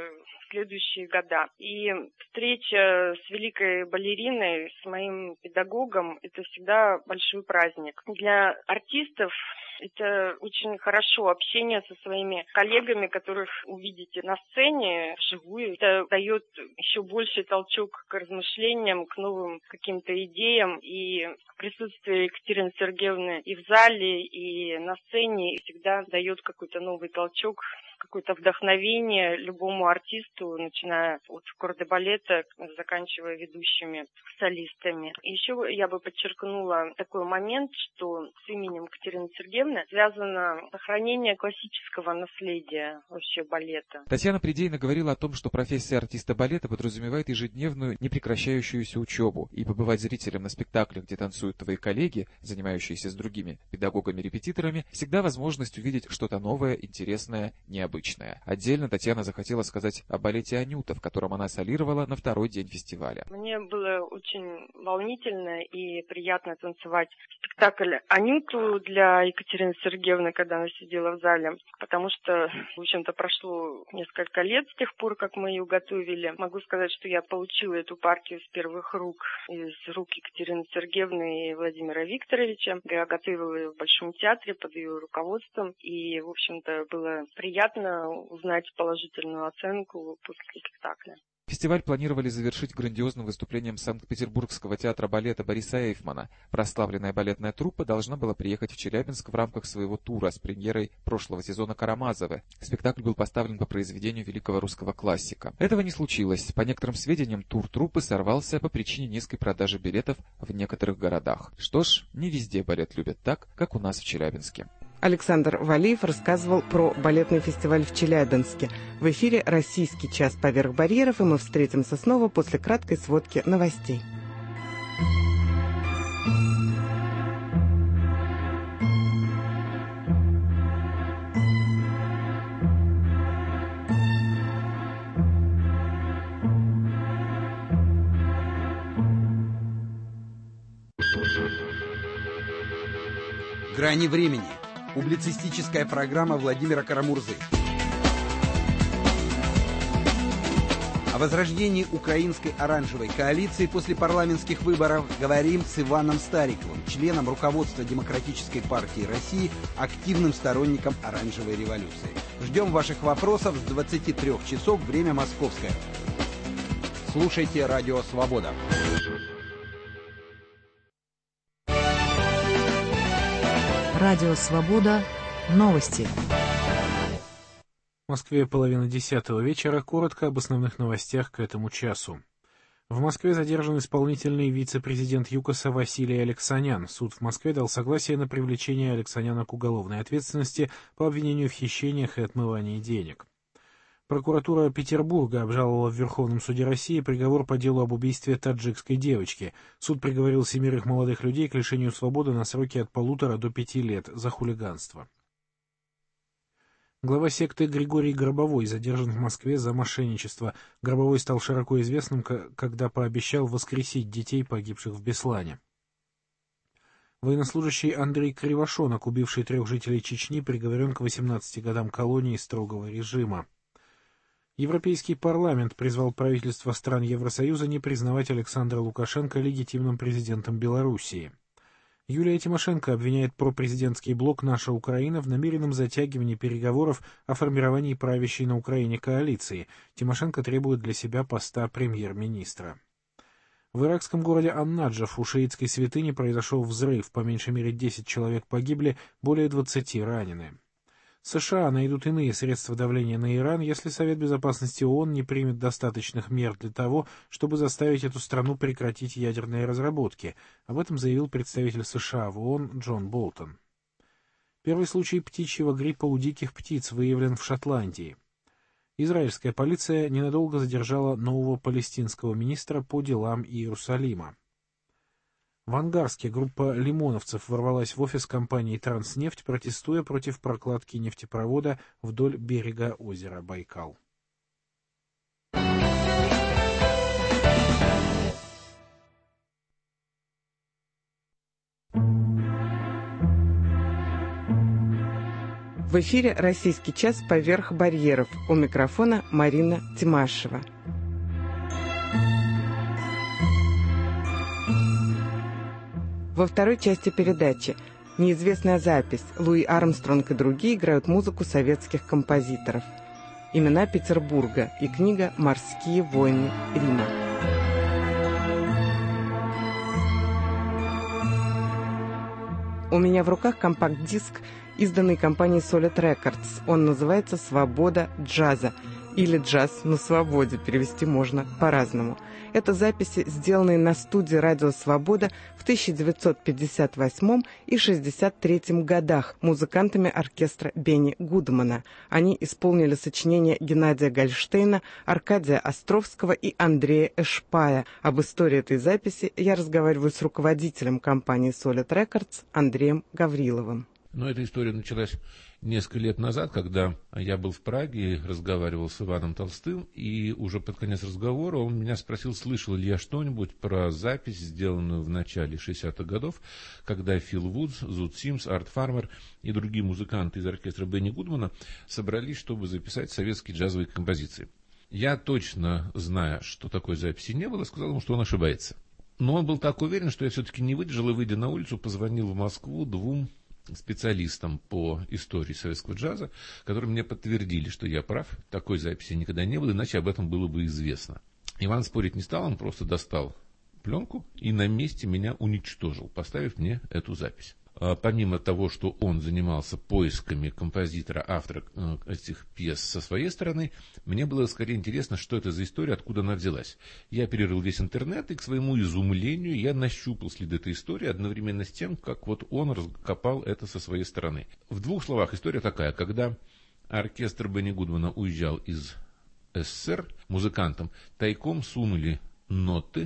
в следующие года. И встреча с великой балериной, с моим педагогом, это всегда большой праздник. Для артистов это очень хорошо, общение со своими коллегами, которых увидите на сцене вживую. Это дает еще больший толчок к размышлениям, к новым каким-то идеям. И присутствие Екатерины Сергеевны и в зале, и на сцене всегда дает какой-то новый толчок, какое-то вдохновение любому артисту, начиная от кардебалета, заканчивая ведущими солистами. Еще я бы подчеркнула такой момент, что с именем Екатерины Сергеевны связано сохранение классического наследия вообще балета. Татьяна Придеина говорила о том, что профессия артиста балета подразумевает ежедневную, непрекращающуюся учебу, и побывать зрителем на спектаклях, где танцуют твои коллеги, занимающиеся с другими педагогами-репетиторами, всегда возможность увидеть что-то новое, интересное, необычное. Обычная. Отдельно Татьяна захотела сказать о балете «Анюта», в котором она солировала на второй день фестиваля. Мне было очень волнительно и приятно танцевать спектакль «Анюту» для Екатерины Сергеевны, когда она сидела в зале, потому что, в общем-то, прошло несколько лет с тех пор, как мы ее готовили. Могу сказать, что я получила эту партию с первых рук, из рук Екатерины Сергеевны и Владимира Викторовича. Я готовила ее в Большом театре под ее руководством, и, в общем-то, было приятно узнать положительную оценку после спектакля. Фестиваль планировали завершить грандиозным выступлением Санкт-Петербургского театра балета Бориса Эйфмана. Прославленная балетная труппа должна была приехать в Челябинск в рамках своего тура с премьерой прошлого сезона «Карамазовы». Спектакль был поставлен по произведению великого русского классика. Этого не случилось. По некоторым сведениям, тур труппы сорвался по причине низкой продажи билетов в некоторых городах. Что ж, не везде балет любят так, как у нас в Челябинске. Александр Валиев рассказывал про балетный фестиваль в Челябинске. В эфире «Российский час поверх барьеров», и мы встретимся снова после краткой сводки новостей. «Грани времени». Публицистическая программа Владимира Карамурзы. О возрождении украинской оранжевой коалиции после парламентских выборов говорим с Иваном Стариковым, членом руководства Демократической партии России, активным сторонником оранжевой революции. Ждем ваших вопросов с двадцати трёх часов, время московское. Слушайте «Радио Свобода». Радио «Свобода». Новости. В Москве половина десятого вечера. Коротко об основных новостях к этому часу. В Москве задержан исполнительный вице-президент ЮКОСа Василий Алексанян. Суд в Москве дал согласие на привлечение Алексаняна к уголовной ответственности по обвинению в хищениях и отмывании денег. Прокуратура Петербурга обжаловала в Верховном суде России приговор по делу об убийстве таджикской девочки. Суд приговорил семерых молодых людей к лишению свободы на сроки от полутора до пяти лет за хулиганство. Глава секты Григорий Гробовой задержан в Москве за мошенничество. Гробовой стал широко известным, когда пообещал воскресить детей, погибших в Беслане. Военнослужащий Андрей Кривошонок, убивший трех жителей Чечни, приговорен к восемнадцати годам колонии строгого режима. Европейский парламент призвал правительства стран Евросоюза не признавать Александра Лукашенко легитимным президентом Белоруссии. Юлия Тимошенко обвиняет пропрезидентский блок «Наша Украина» в намеренном затягивании переговоров о формировании правящей на Украине коалиции. Тимошенко требует для себя поста премьер-министра. В иракском городе Ан-Наджаф у шиитской святыни произошел взрыв, по меньшей мере десять человек погибли, более двадцати ранены. США найдут иные средства давления на Иран, если Совет Безопасности ООН не примет достаточных мер для того, чтобы заставить эту страну прекратить ядерные разработки. Об этом заявил представитель США в ООН Джон Болтон. Первый случай птичьего гриппа у диких птиц выявлен в Шотландии. Израильская полиция ненадолго задержала нового палестинского министра по делам Иерусалима. В Ангарске группа лимоновцев ворвалась в офис компании «Транснефть», протестуя против прокладки нефтепровода вдоль берега озера Байкал. В эфире «Российский час поверх барьеров». У микрофона Марина Тимашева. Во второй части передачи неизвестная запись. Луи Армстронг и другие играют музыку советских композиторов. Имена Петербурга и книга «Морские войны Рима». У меня в руках компакт-диск, изданный компанией Solid Records. Он называется «Свобода джаза». Или «Джаз на свободе», перевести можно по-разному. Это записи, сделанные на студии «Радио Свобода» в тысяча девятьсот пятьдесят восьмом и шестьдесят третьем годах музыкантами оркестра Бенни Гудмана. Они исполнили сочинения Геннадия Гольштейна, Аркадия Островского и Андрея Эшпая. Об истории этой записи я разговариваю с руководителем компании Solid Records Андреем Гавриловым. Но эта история началась несколько лет назад, когда я был в Праге и разговаривал с Иваном Толстым, и уже под конец разговора он меня спросил, слышал ли я что-нибудь про запись, сделанную в начале шестидесятых годов, когда Фил Вудс, Зуд Симс, Арт Фармер и другие музыканты из оркестра Бенни Гудмана собрались, чтобы записать советские джазовые композиции. Я, точно зная, что такой записи не было, сказал ему, что он ошибается. Но он был так уверен, что я все-таки не выдержал и, выйдя на улицу, позвонил в Москву двум специалистам по истории советского джаза, которые мне подтвердили, что я прав, такой записи никогда не было, иначе об этом было бы известно. Иван спорить не стал, он просто достал пленку и на месте меня уничтожил, поставив мне эту запись. Помимо того, что он занимался поисками композитора, автора этих пьес со своей стороны, мне было скорее интересно, что это за история, откуда она взялась. Я перерыл весь интернет, и к своему изумлению я нащупал следы этой истории одновременно с тем, как вот он раскопал это со своей стороны. В двух словах история такая. Когда оркестр Бенни Гудмана уезжал из СССР, музыкантам тайком сунули ноты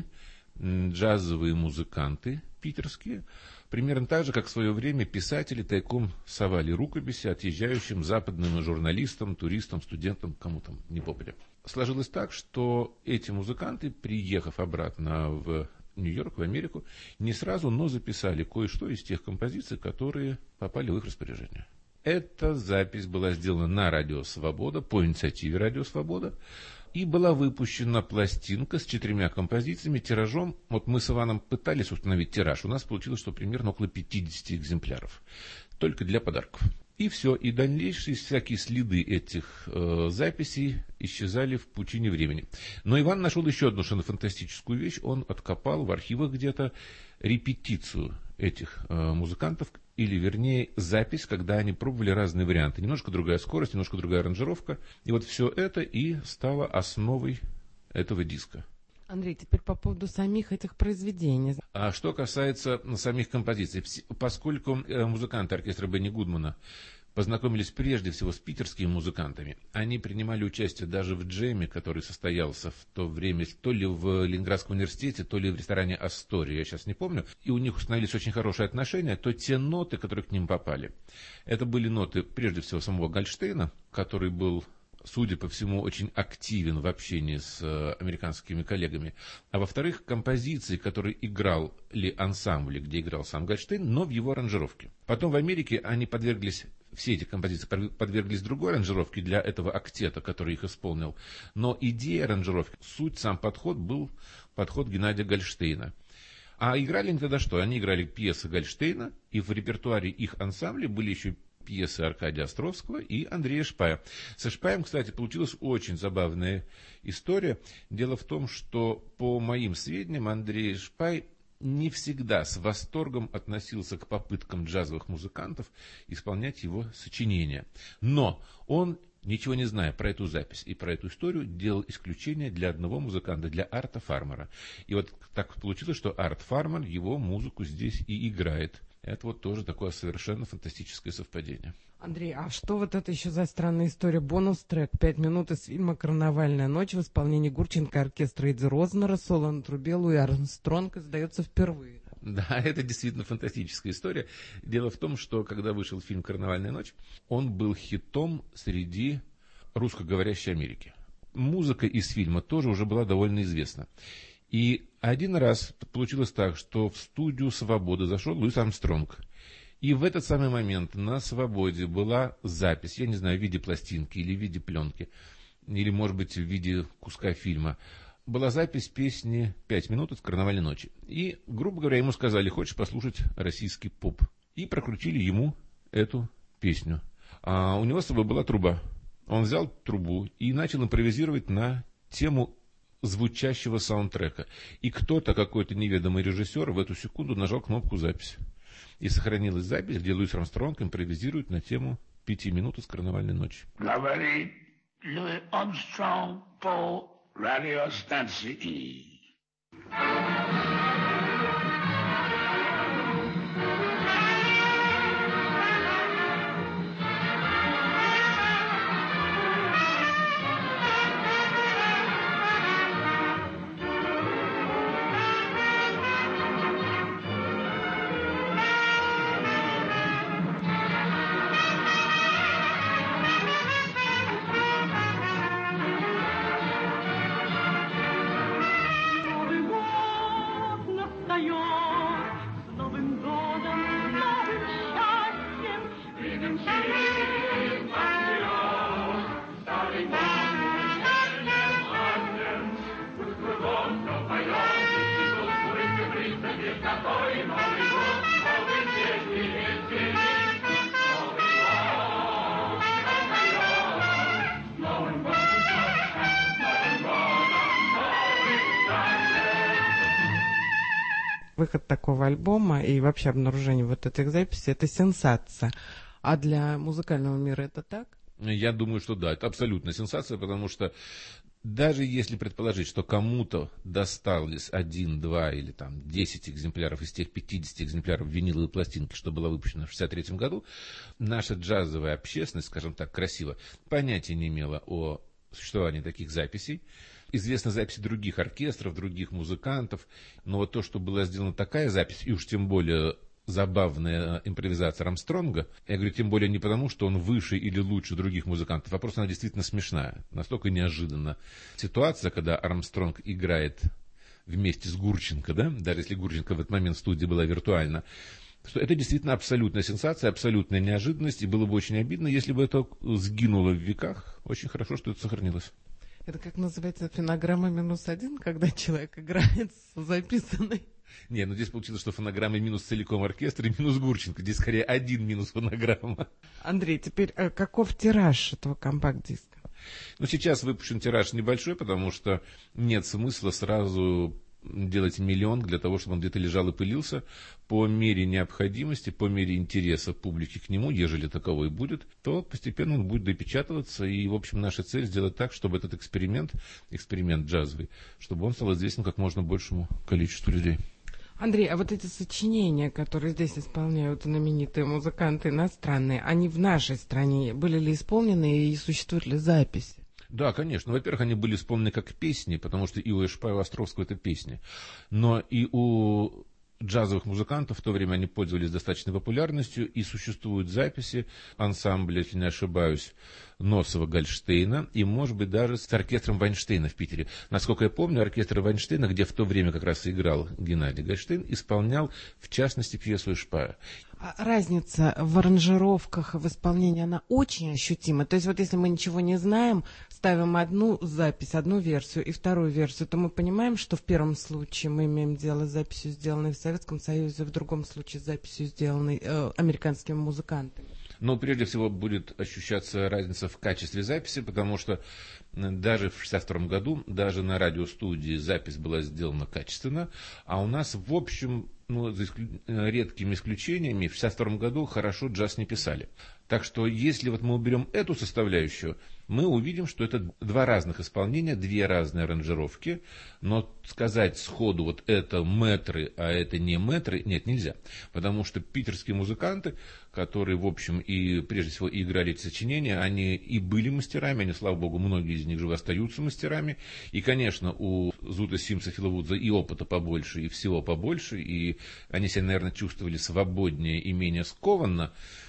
джазовые музыканты питерские, примерно так же, как в свое время писатели тайком совали рукописи отъезжающим западным журналистам, туристам, студентам, кому там не попадя. Сложилось так, что эти музыканты, приехав обратно в Нью-Йорк, в Америку, не сразу, но записали кое-что из тех композиций, которые попали в их распоряжение. Эта запись была сделана на Радио Свобода, по инициативе Радио Свобода, и была выпущена пластинка с четырьмя композициями, тиражом. Вот мы с Иваном пытались установить тираж. У нас получилось, что примерно около пятидесяти экземпляров. Только для подарков. И все. И дальнейшие всякие следы этих э, записей исчезали в пучине времени. Но Иван нашел еще одну совершенно фантастическую вещь. Он откопал в архивах где-то репетицию этих э, музыкантов, или вернее запись, когда они пробовали разные варианты. Немножко другая скорость, немножко другая аранжировка. И вот все это и стало основой этого диска. Андрей, теперь по поводу самих этих произведений. А что касается самих композиций, поскольку музыканты оркестра Бенни Гудмана познакомились прежде всего с питерскими музыкантами, они принимали участие даже в джеме, который состоялся в то время то ли в Ленинградском университете, то ли в ресторане «Астория», я сейчас не помню, и у них установились очень хорошие отношения, то те ноты, которые к ним попали, это были ноты прежде всего самого Гольштейна, который был, судя по всему, очень активен в общении с американскими коллегами. А во-вторых, композиции, которые играл ли ансамбль, где играл сам Гольштейн, но в его аранжировке. Потом в Америке они подверглись, все эти композиции подверглись другой аранжировке для этого октета, который их исполнил. Но идея аранжировки, суть, сам подход был подход Геннадия Гольштейна. А играли они тогда что? Они играли пьесы Гольштейна, и в репертуаре их ансамбля были еще пьесы Аркадия Островского и Андрея Шпая. Со Шпаем, кстати, получилась очень забавная история. Дело в том, что, по моим сведениям, Андрей Шпай не всегда с восторгом относился к попыткам джазовых музыкантов исполнять его сочинения. Но он, ничего не зная про эту запись и про эту историю, делал исключение для одного музыканта, для Арта Фармера. И вот так получилось, что Арт Фармер его музыку здесь и играет. Это вот тоже такое совершенно фантастическое совпадение. Андрей, а что вот это еще за странная история? Бонус-трек «Пять минут» из фильма «Карнавальная ночь» в исполнении Гурченко, оркестра Эдди Рознера, соло на трубе Луи Армстронг издается впервые. Да, это действительно фантастическая история. Дело в том, что когда вышел фильм «Карнавальная ночь», он был хитом среди русскоговорящей Америки. Музыка из фильма тоже уже была довольно известна. И один раз получилось так, что в студию «Свобода» зашел Луис Армстронг. И в этот самый момент на «Свободе» была запись, я не знаю, в виде пластинки или в виде пленки, или, может быть, в виде куска фильма. Была запись песни «Пять минут» из «Карнавальной ночи». И, грубо говоря, ему сказали: хочешь послушать российский поп? И прокрутили ему эту песню. А у него с собой была труба. Он взял трубу и начал импровизировать на тему звучащего саундтрека. И кто-то, какой-то неведомый режиссер, в эту секунду нажал кнопку «Запись». И сохранилась запись, где Луис Армстронг импровизирует на тему «Пяти минут из «Карнавальной ночи». Говорит Луи Армстронг по радиостанции. выход такого альбома и вообще обнаружение вот этих записей — это сенсация. А для музыкального мира это так? Я думаю, что да, это абсолютная сенсация, потому что даже если предположить, что кому-то досталось один, два или там десять экземпляров из тех пятидесяти экземпляров виниловой пластинки, что была выпущена в шестьдесят третьем году, наша джазовая общественность, скажем так, красиво, понятия не имела о существовании таких записей. Известны записи других оркестров, других музыкантов, но вот то, что была сделана такая запись, и уж тем более забавная импровизация Армстронга, я говорю, тем более не потому, что он выше или лучше других музыкантов, а просто она действительно смешная. Настолько неожиданна ситуация, когда Армстронг играет вместе с Гурченко, да, даже если Гурченко в этот момент в студии была виртуально, что это действительно абсолютная сенсация, абсолютная неожиданность, и было бы очень обидно, если бы это сгинуло в веках. Очень хорошо, что это сохранилось. Это как называется фонограмма минус один, когда человек играет с записанной? Не, ну здесь получилось, что фонограмма минус целиком оркестр и минус Гурченко. Здесь скорее один минус фонограмма. Андрей, теперь э, каков тираж этого компакт-диска? Ну, сейчас выпущен тираж небольшой, потому что нет смысла сразу делать миллион для того, чтобы он где-то лежал и пылился. По мере необходимости, по мере интереса публики к нему, ежели таковой будет, то постепенно он будет допечатываться. И, в общем, наша цель сделать так, чтобы этот эксперимент, эксперимент джазовый, чтобы он стал известен как можно большему количеству людей. Андрей, а вот эти сочинения, которые здесь исполняют знаменитые музыканты иностранные, они в нашей стране были ли исполнены и существуют ли записи? Да, конечно. Во-первых, они были исполнены как песни, потому что и у Эшпа, и у Островского это песни. Но и у джазовых музыкантов в то время они пользовались достаточной популярностью, и существуют записи ансамбля, если не ошибаюсь, Носова-Гольштейна, и, может быть, даже с оркестром Вайнштейна в Питере. Насколько я помню, оркестр Вайнштейна, где в то время как раз играл Геннадий Гольштейн, исполнял, в частности, пьесу Эшпа. А разница в аранжировках, в исполнении, она очень ощутима. То есть вот если мы ничего не знаем, ставим одну запись, одну версию и вторую версию, то мы понимаем, что в первом случае мы имеем дело с записью, сделанной в Советском Союзе, в другом случае с записью, сделанной э, американскими музыкантами. Но прежде всего будет ощущаться разница в качестве записи, потому что даже в шестьдесят втором году, даже на радиостудии запись была сделана качественно, а у нас, в общем, ну, за исклю... редкими исключениями, в шестьдесят втором году хорошо джаз не писали. Так что, если вот мы уберем эту составляющую, мы увидим, что это два разных исполнения, две разные аранжировки, но сказать сходу, вот это мэтры, а это не мэтры, нет, нельзя. Потому что питерские музыканты, которые, в общем, и прежде всего и играли эти сочинения, они и были мастерами, они, слава богу, многие из них живы остаются мастерами. И, конечно, у Зута Симса Филовудза и опыта побольше, и всего побольше, и они себя, наверное, чувствовали свободнее и менее скованно,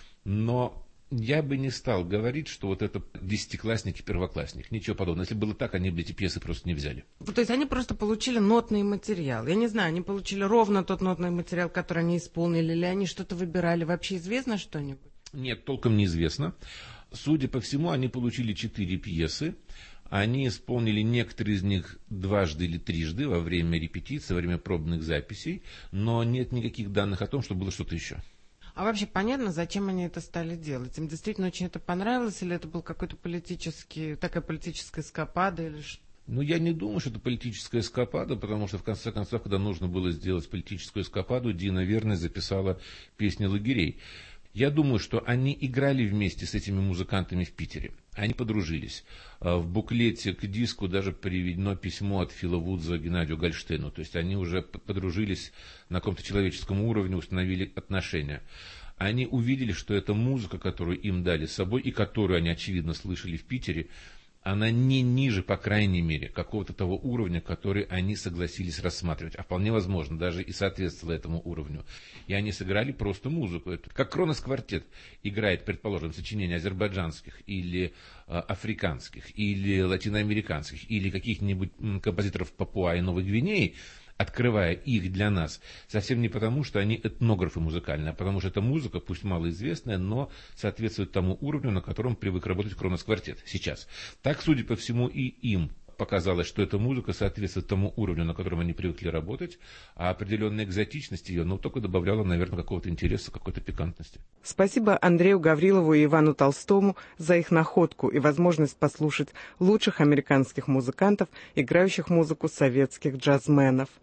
но я бы не стал говорить, что вот это десятиклассник и первоклассник. Ничего подобного. Если было так, они бы эти пьесы просто не взяли. То есть они просто получили нотный материал. Я не знаю, они получили ровно тот нотный материал, который они исполнили, или они что-то выбирали. Вообще известно что-нибудь? Нет, толком неизвестно. Судя по всему, они получили четыре пьесы. Они исполнили некоторые из них дважды или трижды во время репетиции, во время пробных записей, но нет никаких данных о том, что было что-то еще. А вообще понятно, зачем они это стали делать? Им действительно очень это понравилось, или это был какой-то политический, такая политическая эскапада, или что? Ну, я не думаю, что это политическая эскапада, потому что, в конце концов, когда нужно было сделать политическую эскападу, Дина Верность записала песни лагерей. Я думаю, что они играли вместе с этими музыкантами в Питере. Они подружились. В буклете к диску даже приведено письмо от Филовудза Геннадию Гольштейну. То есть они уже подружились на каком-то человеческом уровне, установили отношения. Они увидели, что эта музыка, которую им дали с собой, и которую они, очевидно, слышали в Питере, она не ниже, по крайней мере, какого-то того уровня, который они согласились рассматривать. А вполне возможно, даже и соответствовало этому уровню. И они сыграли просто музыку. Это как Кронос квартет играет, предположим, сочинения азербайджанских или э, африканских, или латиноамериканских, или каких-нибудь м, композиторов Папуа и Новой Гвинеи, открывая их для нас, совсем не потому, что они этнографы музыкальные, а потому что эта музыка, пусть малоизвестная, но соответствует тому уровню, на котором привык работать Кронос квартет сейчас. Так, судя по всему, и им показалось, что эта музыка соответствует тому уровню, на котором они привыкли работать, а определенная экзотичность ее, ну, только добавляла, наверное, какого-то интереса, какой-то пикантности. Спасибо Андрею Гаврилову и Ивану Толстому за их находку и возможность послушать лучших американских музыкантов, играющих музыку советских джазменов.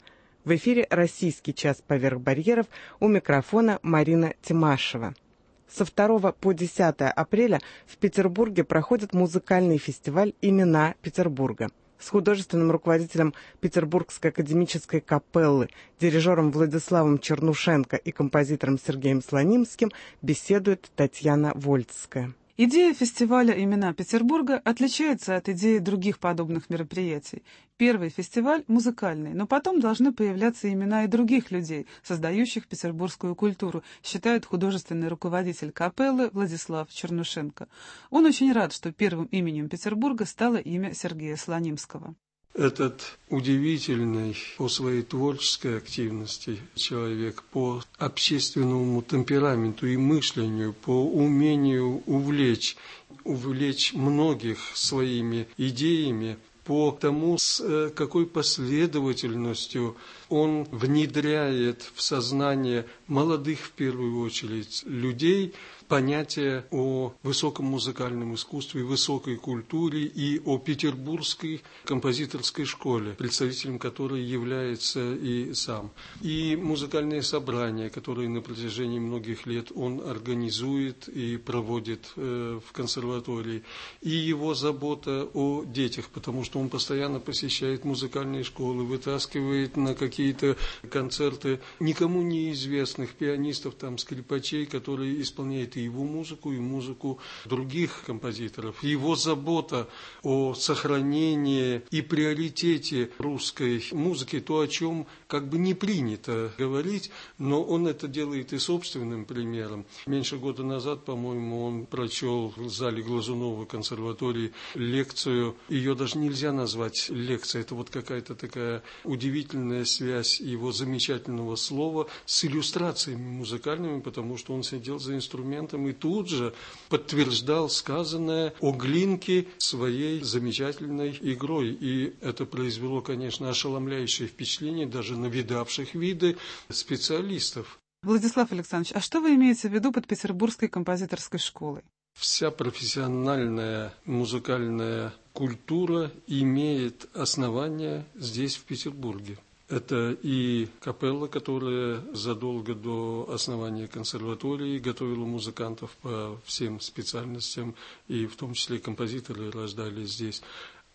В эфире «Российский час поверх барьеров», у микрофона Марина Тимашева. Со второго по десятое апреля в Петербурге проходит музыкальный фестиваль «Имена Петербурга». С художественным руководителем Петербургской академической капеллы, дирижером Владиславом Чернушенко и композитором Сергеем Слонимским беседует Татьяна Вольцкая. Идея фестиваля «Имена Петербурга» отличается от идеи других подобных мероприятий. Первый фестиваль музыкальный, но потом должны появляться имена и других людей, создающих петербургскую культуру, считает художественный руководитель капеллы Владислав Чернушенко. Он очень рад, что первым именем Петербурга стало имя Сергея Слонимского. Этот удивительный по своей творческой активности человек, по общественному темпераменту и мышлению, по умению увлечь, увлечь многих своими идеями, по тому, с какой последовательностью он внедряет в сознание молодых, в первую очередь, людей, понятие о высоком музыкальном искусстве, высокой культуре и о петербургской композиторской школе, представителем которой является и сам. И музыкальные собрания, которые на протяжении многих лет он организует и проводит в консерватории, и его забота о детях, потому что он постоянно посещает музыкальные школы, вытаскивает на какие-то концерты никому неизвестных пианистов, там, скрипачей, которые исполняют и его музыку, и музыку других композиторов. Его забота о сохранении и приоритете русской музыки, то, о чем как бы не принято говорить, но он это делает и собственным примером. Меньше года назад, по-моему, он прочел в зале Глазунова консерватории лекцию. Ее даже нельзя назвать лекцией. Это вот какая-то такая удивительная связь его замечательного слова с иллюстрациями музыкальными, потому что он сидел за инструментом и тут же подтверждал сказанное о Глинке своей замечательной игрой. И это произвело, конечно, ошеломляющее впечатление даже на видавших виды специалистов. Владислав Александрович, а что вы имеете в виду под Петербургской композиторской школой? Вся профессиональная музыкальная культура имеет основание здесь, в Петербурге. Это и капелла, которая задолго до основания консерватории готовила музыкантов по всем специальностям, и в том числе композиторы рождались здесь.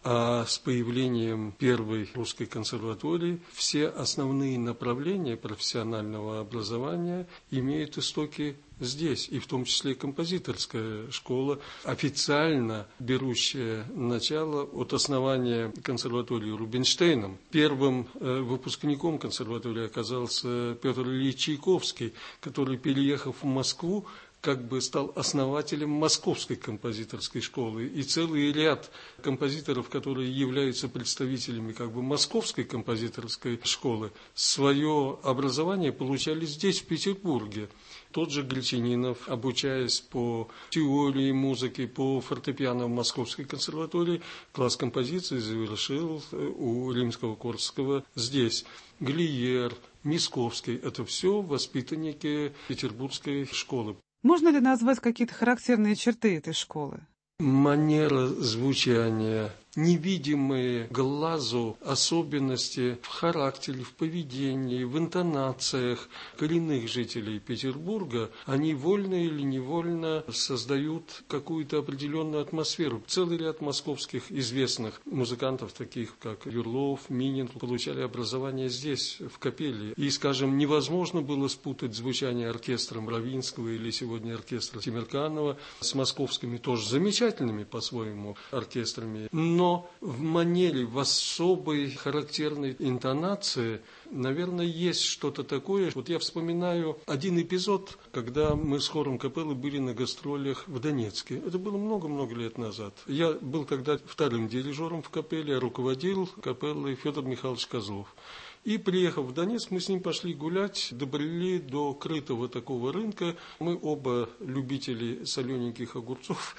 А с появлением первой русской консерватории все основные направления профессионального образования имеют истоки здесь, и в том числе композиторская школа, официально берущая начало от основания консерватории Рубинштейном. Первым выпускником консерватории оказался Петр Ильич Чайковский, который, переехав в Москву, как бы стал основателем Московской композиторской школы. И целый ряд композиторов, которые являются представителями как бы Московской композиторской школы, свое образование получали здесь, в Петербурге. Тот же Гречанинов, обучаясь по теории музыки, по фортепиано в Московской консерватории, класс композиции завершил у Римского-Корсакова здесь. Глиер, Мисковский – это все воспитанники Петербургской школы. Можно ли назвать какие-то характерные черты этой школы? Манера звучания, невидимые глазу особенности в характере, в поведении, в интонациях коренных жителей Петербурга, они вольно или невольно создают какую-то определенную атмосферу. Целый ряд московских известных музыкантов, таких как Юрлов, Минин, получали образование здесь, в капелле. И, скажем, невозможно было спутать звучание оркестра Мравинского или сегодня оркестра Тимирканова с московскими, тоже замечательными по-своему оркестрами. Но в манере, в особой характерной интонации, наверное, есть что-то такое. Вот я вспоминаю один эпизод, когда мы с хором капеллы были на гастролях в Донецке. Это было много-много лет назад. Я был тогда вторым дирижером в капелле, а руководил капеллой Федор Михайлович Козлов. И, приехав в Донецк, мы с ним пошли гулять, добрели до крытого такого рынка. Мы оба любители солененьких огурцов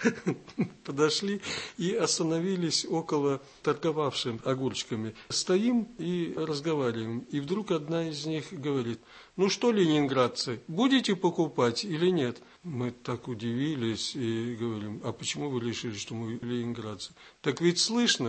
подошли и остановились около торговавших огурчиками. Стоим и разговариваем. И вдруг одна из них говорит: «Ну что, ленинградцы, будете покупать или нет?» Мы так удивились и говорим: «А почему вы решили, что мы ленинградцы?» «Так ведь слышно же».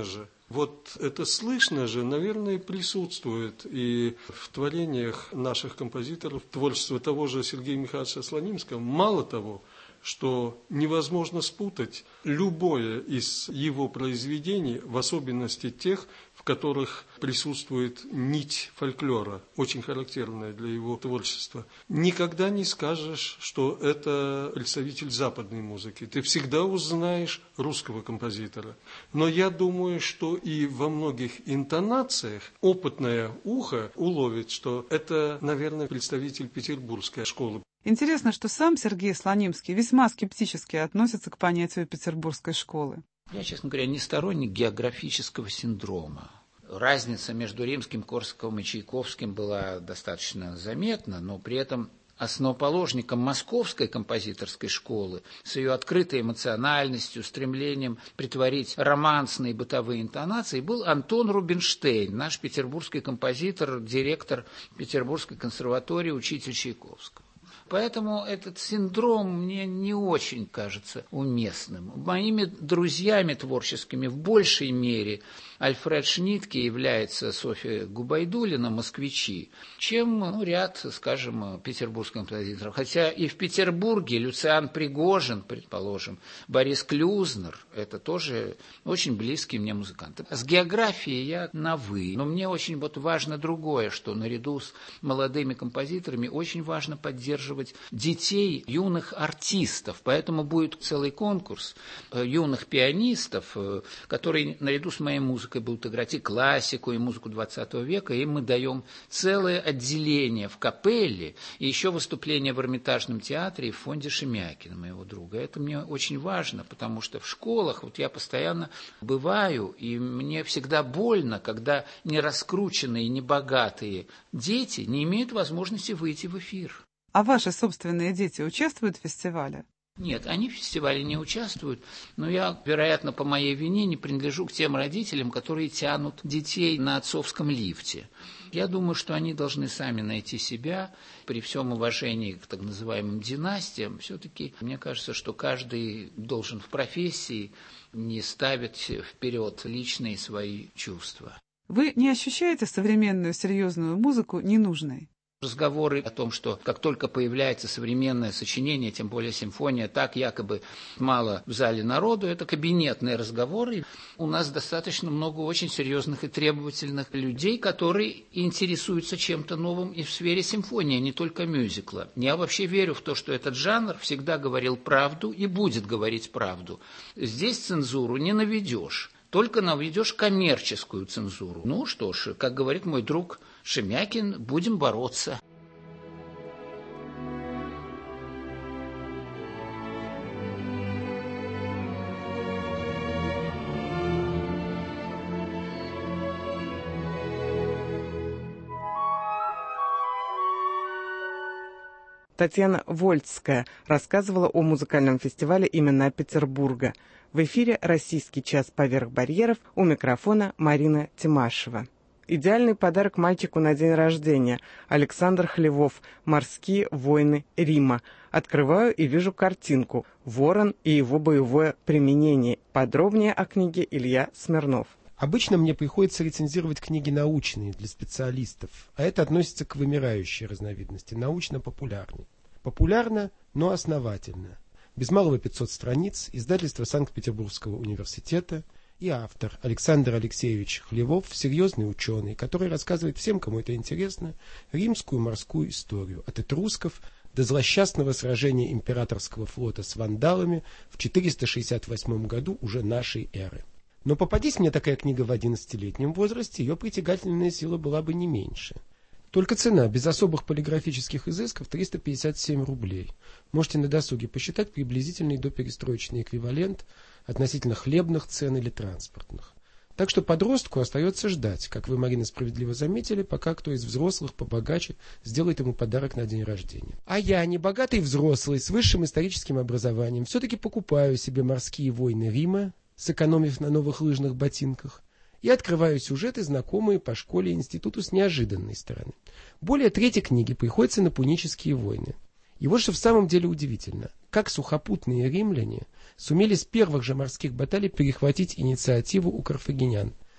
Вот это слышно же, наверное, присутствует и в творениях наших композиторов, творчество того же Сергея Михайловича Слонимского. Мало того, что невозможно спутать любое из его произведений, в особенности тех, в которых присутствует нить фольклора, очень характерная для его творчества. Никогда не скажешь, что это представитель западной музыки. Ты всегда узнаешь русского композитора. Но я думаю, что и во многих интонациях опытное ухо уловит, что это, наверное, представитель петербургской школы. Интересно, что сам Сергей Слонимский весьма скептически относится к понятию петербургской школы. Я, честно говоря, не сторонник географического синдрома. Разница между Римским, Корсаковым и Чайковским была достаточно заметна, но при этом основоположником московской композиторской школы с ее открытой эмоциональностью, стремлением притворить романсные бытовые интонации был Антон Рубинштейн, наш петербургский композитор, директор Петербургской консерватории, учитель Чайковского. Поэтому этот синдром мне не очень кажется уместным. Моими друзьями творческими в большей мере Альфред Шнитке является Софья Губайдуллина, москвичи, чем ну, ряд, скажем, петербургских композиторов. Хотя и в Петербурге Люциан Пригожин, предположим, Борис Клюзнер, это тоже очень близкие мне музыканты. С географией я на «вы», но мне очень вот важно другое, что наряду с молодыми композиторами очень важно поддерживать детей, юных артистов. Поэтому будет целый конкурс юных пианистов, которые наряду с моей музыкой будут играть и классику, и музыку двадцатого века, и мы даем целое отделение в капелле, и еще выступление в Эрмитажном театре и в фонде Шемякина, моего друга. Это мне очень важно, потому что в школах вот я постоянно бываю, и мне всегда больно, когда нераскрученные, небогатые дети не имеют возможности выйти в эфир. А ваши собственные дети участвуют в фестивале? Нет, они в фестивале не участвуют, но я, вероятно, по моей вине не принадлежу к тем родителям, которые тянут детей на отцовском лифте. Я думаю, что они должны сами найти себя. При всем уважении к так называемым династиям, все-таки мне кажется, что каждый должен в профессии не ставить вперед личные свои чувства. Вы не ощущаете современную серьезную музыку ненужной? Разговоры о том, что как только появляется современное сочинение, тем более симфония, так якобы мало в зале народу, это кабинетные разговоры. У нас достаточно много очень серьезных и требовательных людей, которые интересуются чем-то новым и в сфере симфонии, а не только мюзикла. Я вообще верю в то, что этот жанр всегда говорил правду и будет говорить правду. Здесь цензуру не наведешь. Только наведешь коммерческую цензуру. Ну что ж, как говорит мой друг Шемякин, будем бороться. Татьяна Вольцкая рассказывала о музыкальном фестивале имена Петербурга. В эфире «Российский час поверх барьеров», у микрофона Марина Тимашева. Идеальный подарок мальчику на день рождения. Александр Хлевов. «Морские войны Рима». Открываю и вижу картинку «Ворон и его боевое применение». Подробнее о книге Илья Смирнов. Обычно мне приходится рецензировать книги научные для специалистов, а это относится к вымирающей разновидности, научно-популярной. Популярно, но основательно. Без малого пятьсот страниц, издательство Санкт-Петербургского университета и автор Александр Алексеевич Хлевов, серьезный ученый, который рассказывает всем, кому это интересно, римскую морскую историю, от этрусков до злосчастного сражения императорского флота с вандалами в четыреста шестьдесят восьмом году уже нашей эры. Но попадись мне такая книга в одиннадцатилетнем возрасте, ее притягательная сила была бы не меньше. Только цена, без особых полиграфических изысков, триста пятьдесят семь рублей. Можете на досуге посчитать приблизительный доперестроечный эквивалент относительно хлебных цен или транспортных. Так что подростку остается ждать, как вы, Марина, справедливо заметили, пока кто из взрослых побогаче сделает ему подарок на день рождения. А я, не богатый взрослый, с высшим историческим образованием, все-таки покупаю себе «Морские войны Рима», сэкономив на новых лыжных ботинках, и открываю сюжеты, знакомые по школе и институту с неожиданной стороны. Более трети книги приходится на пунические войны. И вот что в самом деле удивительно, как сухопутные римляне сумели с первых же морских баталий перехватить инициативу у карфагенян.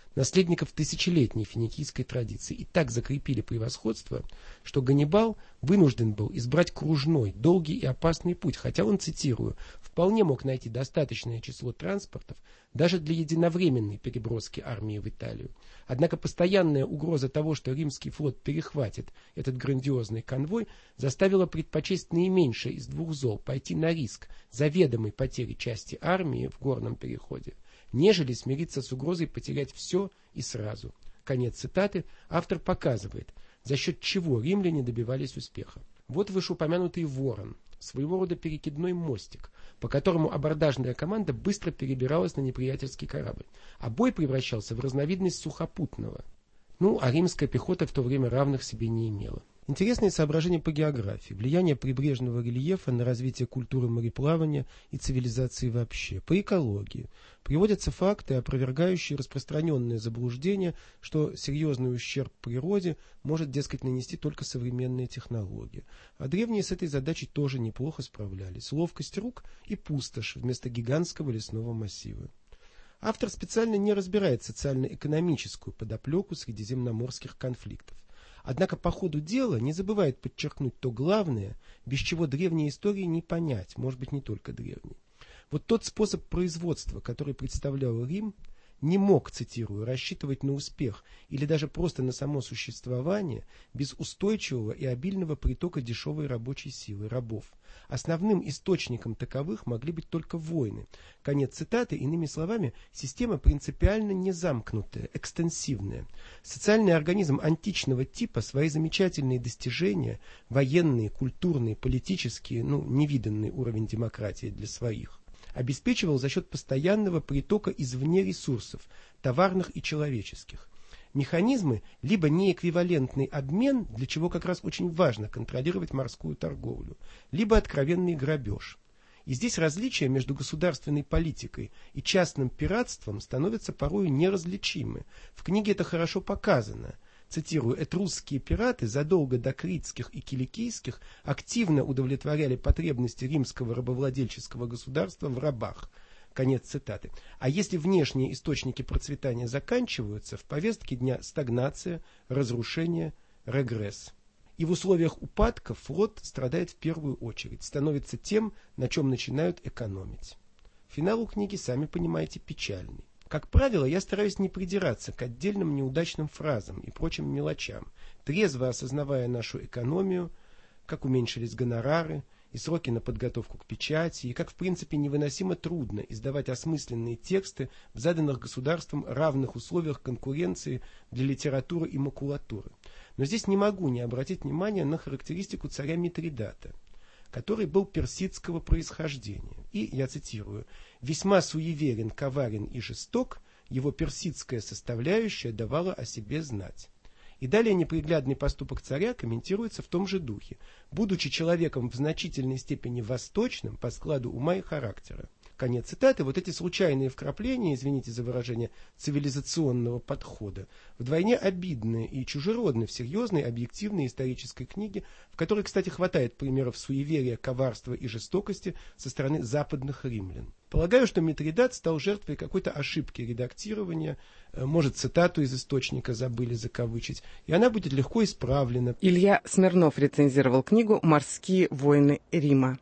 наследников тысячелетней финикийской традиции, и так закрепили превосходство, что Ганнибал вынужден был избрать кружной, долгий и опасный путь, хотя он, цитирую, вполне мог найти достаточное число транспортов даже для единовременной переброски армии в Италию. Однако постоянная угроза того, что римский флот перехватит этот грандиозный конвой, заставила предпочесть наименьшее из двух зол — пойти на риск заведомой потери части армии в горном переходе, нежели смириться с угрозой потерять все и сразу. Конец цитаты. Автор показывает, за счет чего римляне добивались успеха. Вот вышеупомянутый Ворон, своего рода перекидной мостик, по которому абордажная команда быстро перебиралась на неприятельский корабль, а бой превращался в разновидность сухопутного. Ну, а римская пехота в то время равных себе не имела. Интересные соображения по географии, влияние прибрежного рельефа на развитие культуры мореплавания и цивилизации вообще, по экологии. Приводятся факты, опровергающие распространенное заблуждение, что серьезный ущерб природе может, дескать, нанести только современная технология. А древние с этой задачей тоже неплохо справлялись. Ловкость рук и пустошь вместо гигантского лесного массива. Автор специально не разбирает социально-экономическую подоплеку средиземноморских конфликтов. Однако по ходу дела не забывает подчеркнуть то главное, без чего древние истории не понять, может быть, не только древние. Вот тот способ производства, который представлял Рим, не мог, цитирую, рассчитывать на успех или даже просто на само существование без устойчивого и обильного притока дешевой рабочей силы, рабов. Основным источником таковых могли быть только войны. Конец цитаты. Иными словами, система принципиально не замкнутая, экстенсивная. Социальный организм античного типа свои замечательные достижения, военные, культурные, политические, ну, невиданный уровень демократии для своих, обеспечивал за счет постоянного притока извне ресурсов, товарных и человеческих. Механизмы либо неэквивалентный обмен, для чего как раз очень важно контролировать морскую торговлю, либо откровенный грабеж. И здесь различия между государственной политикой и частным пиратством становятся порою неразличимы. В книге это хорошо показано. Цитирую, «Этрусские пираты задолго до критских и киликийских активно удовлетворяли потребности римского рабовладельческого государства в рабах». Конец цитаты. А если внешние источники процветания заканчиваются, в повестке дня стагнация, разрушение, регресс. И в условиях упадка флот страдает в первую очередь, становится тем, на чем начинают экономить. Финал у книги, сами понимаете, печальный. Как правило, я стараюсь не придираться к отдельным неудачным фразам и прочим мелочам, трезво осознавая нашу экономию, как уменьшились гонорары и сроки на подготовку к печати, и как в принципе невыносимо трудно издавать осмысленные тексты в заданных государством равных условиях конкуренции для литературы и макулатуры. Но здесь не могу не обратить внимание на характеристику царя Митридата, который был персидского происхождения. И, я цитирую, «весьма суеверен, коварен и жесток, его персидская составляющая давала о себе знать». И далее неприглядный поступок царя комментируется в том же духе, будучи человеком в значительной степени восточным по складу ума и характера. Конец цитаты. Вот эти случайные вкрапления, извините за выражение, цивилизационного подхода, вдвойне обидные и чужеродны в серьезной объективной исторической книге, в которой, кстати, хватает примеров суеверия, коварства и жестокости со стороны западных римлян. Полагаю, что Митридат стал жертвой какой-то ошибки редактирования, может, цитату из источника забыли закавычить, и она будет легко исправлена. Илья Смирнов рецензировал книгу «Морские войны Рима».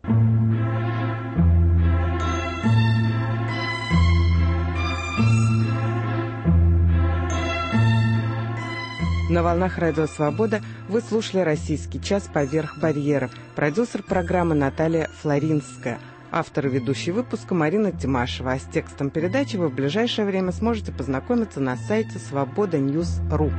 На волнах Радио Свобода вы слушали «Российский час. Поверх барьеров». Продюсер программы Наталья Флоринская. Автор и ведущий выпуска Марина Тимашева. А с текстом передачи вы в ближайшее время сможете познакомиться на сайте свобода ньюс точка ру.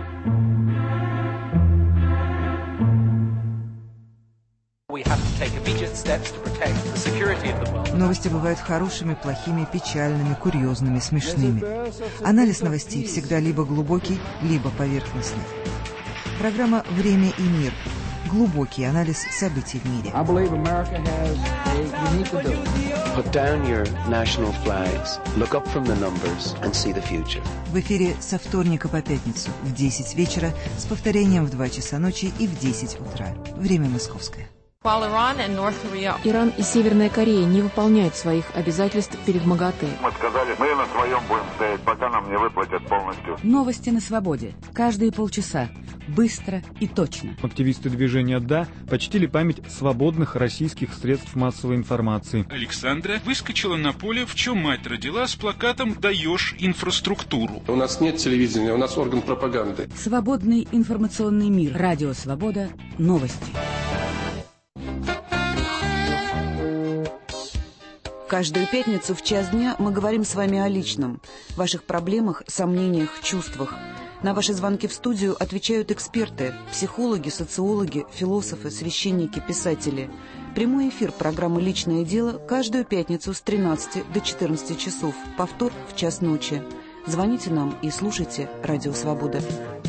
Новости бывают хорошими, плохими, печальными, курьезными, смешными. Анализ новостей всегда либо глубокий, либо поверхностный. Программа «Время и мир». Глубокий анализ событий в мире. В эфире со вторника по пятницу в десять вечера с повторением в два часа ночи и в десять утра. Время московское. Иран и Северная Корея не выполняют своих обязательств перед МАГАТЭ. Мы сказали, мы на своем будем стоять, пока нам не выплатят полностью. Новости на свободе. Каждые полчаса. Быстро и точно. Активисты движения «Да» почтили память свободных российских средств массовой информации. Александра выскочила на поле, в чем мать родила, с плакатом «Даешь инфраструктуру». У нас нет телевидения, у нас орган пропаганды. Свободный информационный мир. Радио «Свобода». Новости. Каждую пятницу в час дня мы говорим с вами о личном, ваших проблемах, сомнениях, чувствах. На ваши звонки в студию отвечают эксперты, психологи, социологи, философы, священники, писатели. Прямой эфир программы «Личное дело» каждую пятницу с тринадцати до четырнадцати часов, повтор в час ночи. Звоните нам и слушайте «Радио Свобода».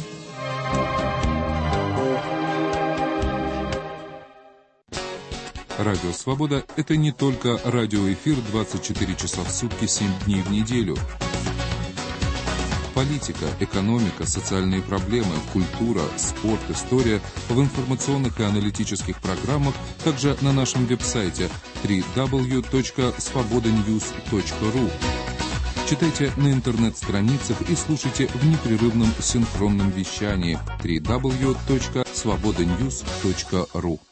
Радио «Свобода» — это не только радиоэфир двадцать четыре часа в сутки, семь дней в неделю. Политика, экономика, социальные проблемы, культура, спорт, история в информационных и аналитических программах, также на нашем веб-сайте дабл ю дабл ю дабл ю точка свобода ньюс точка ру. Читайте на интернет-страницах и слушайте в непрерывном синхронном вещании дабл ю дабл ю дабл ю точка свобода ньюс точка ру.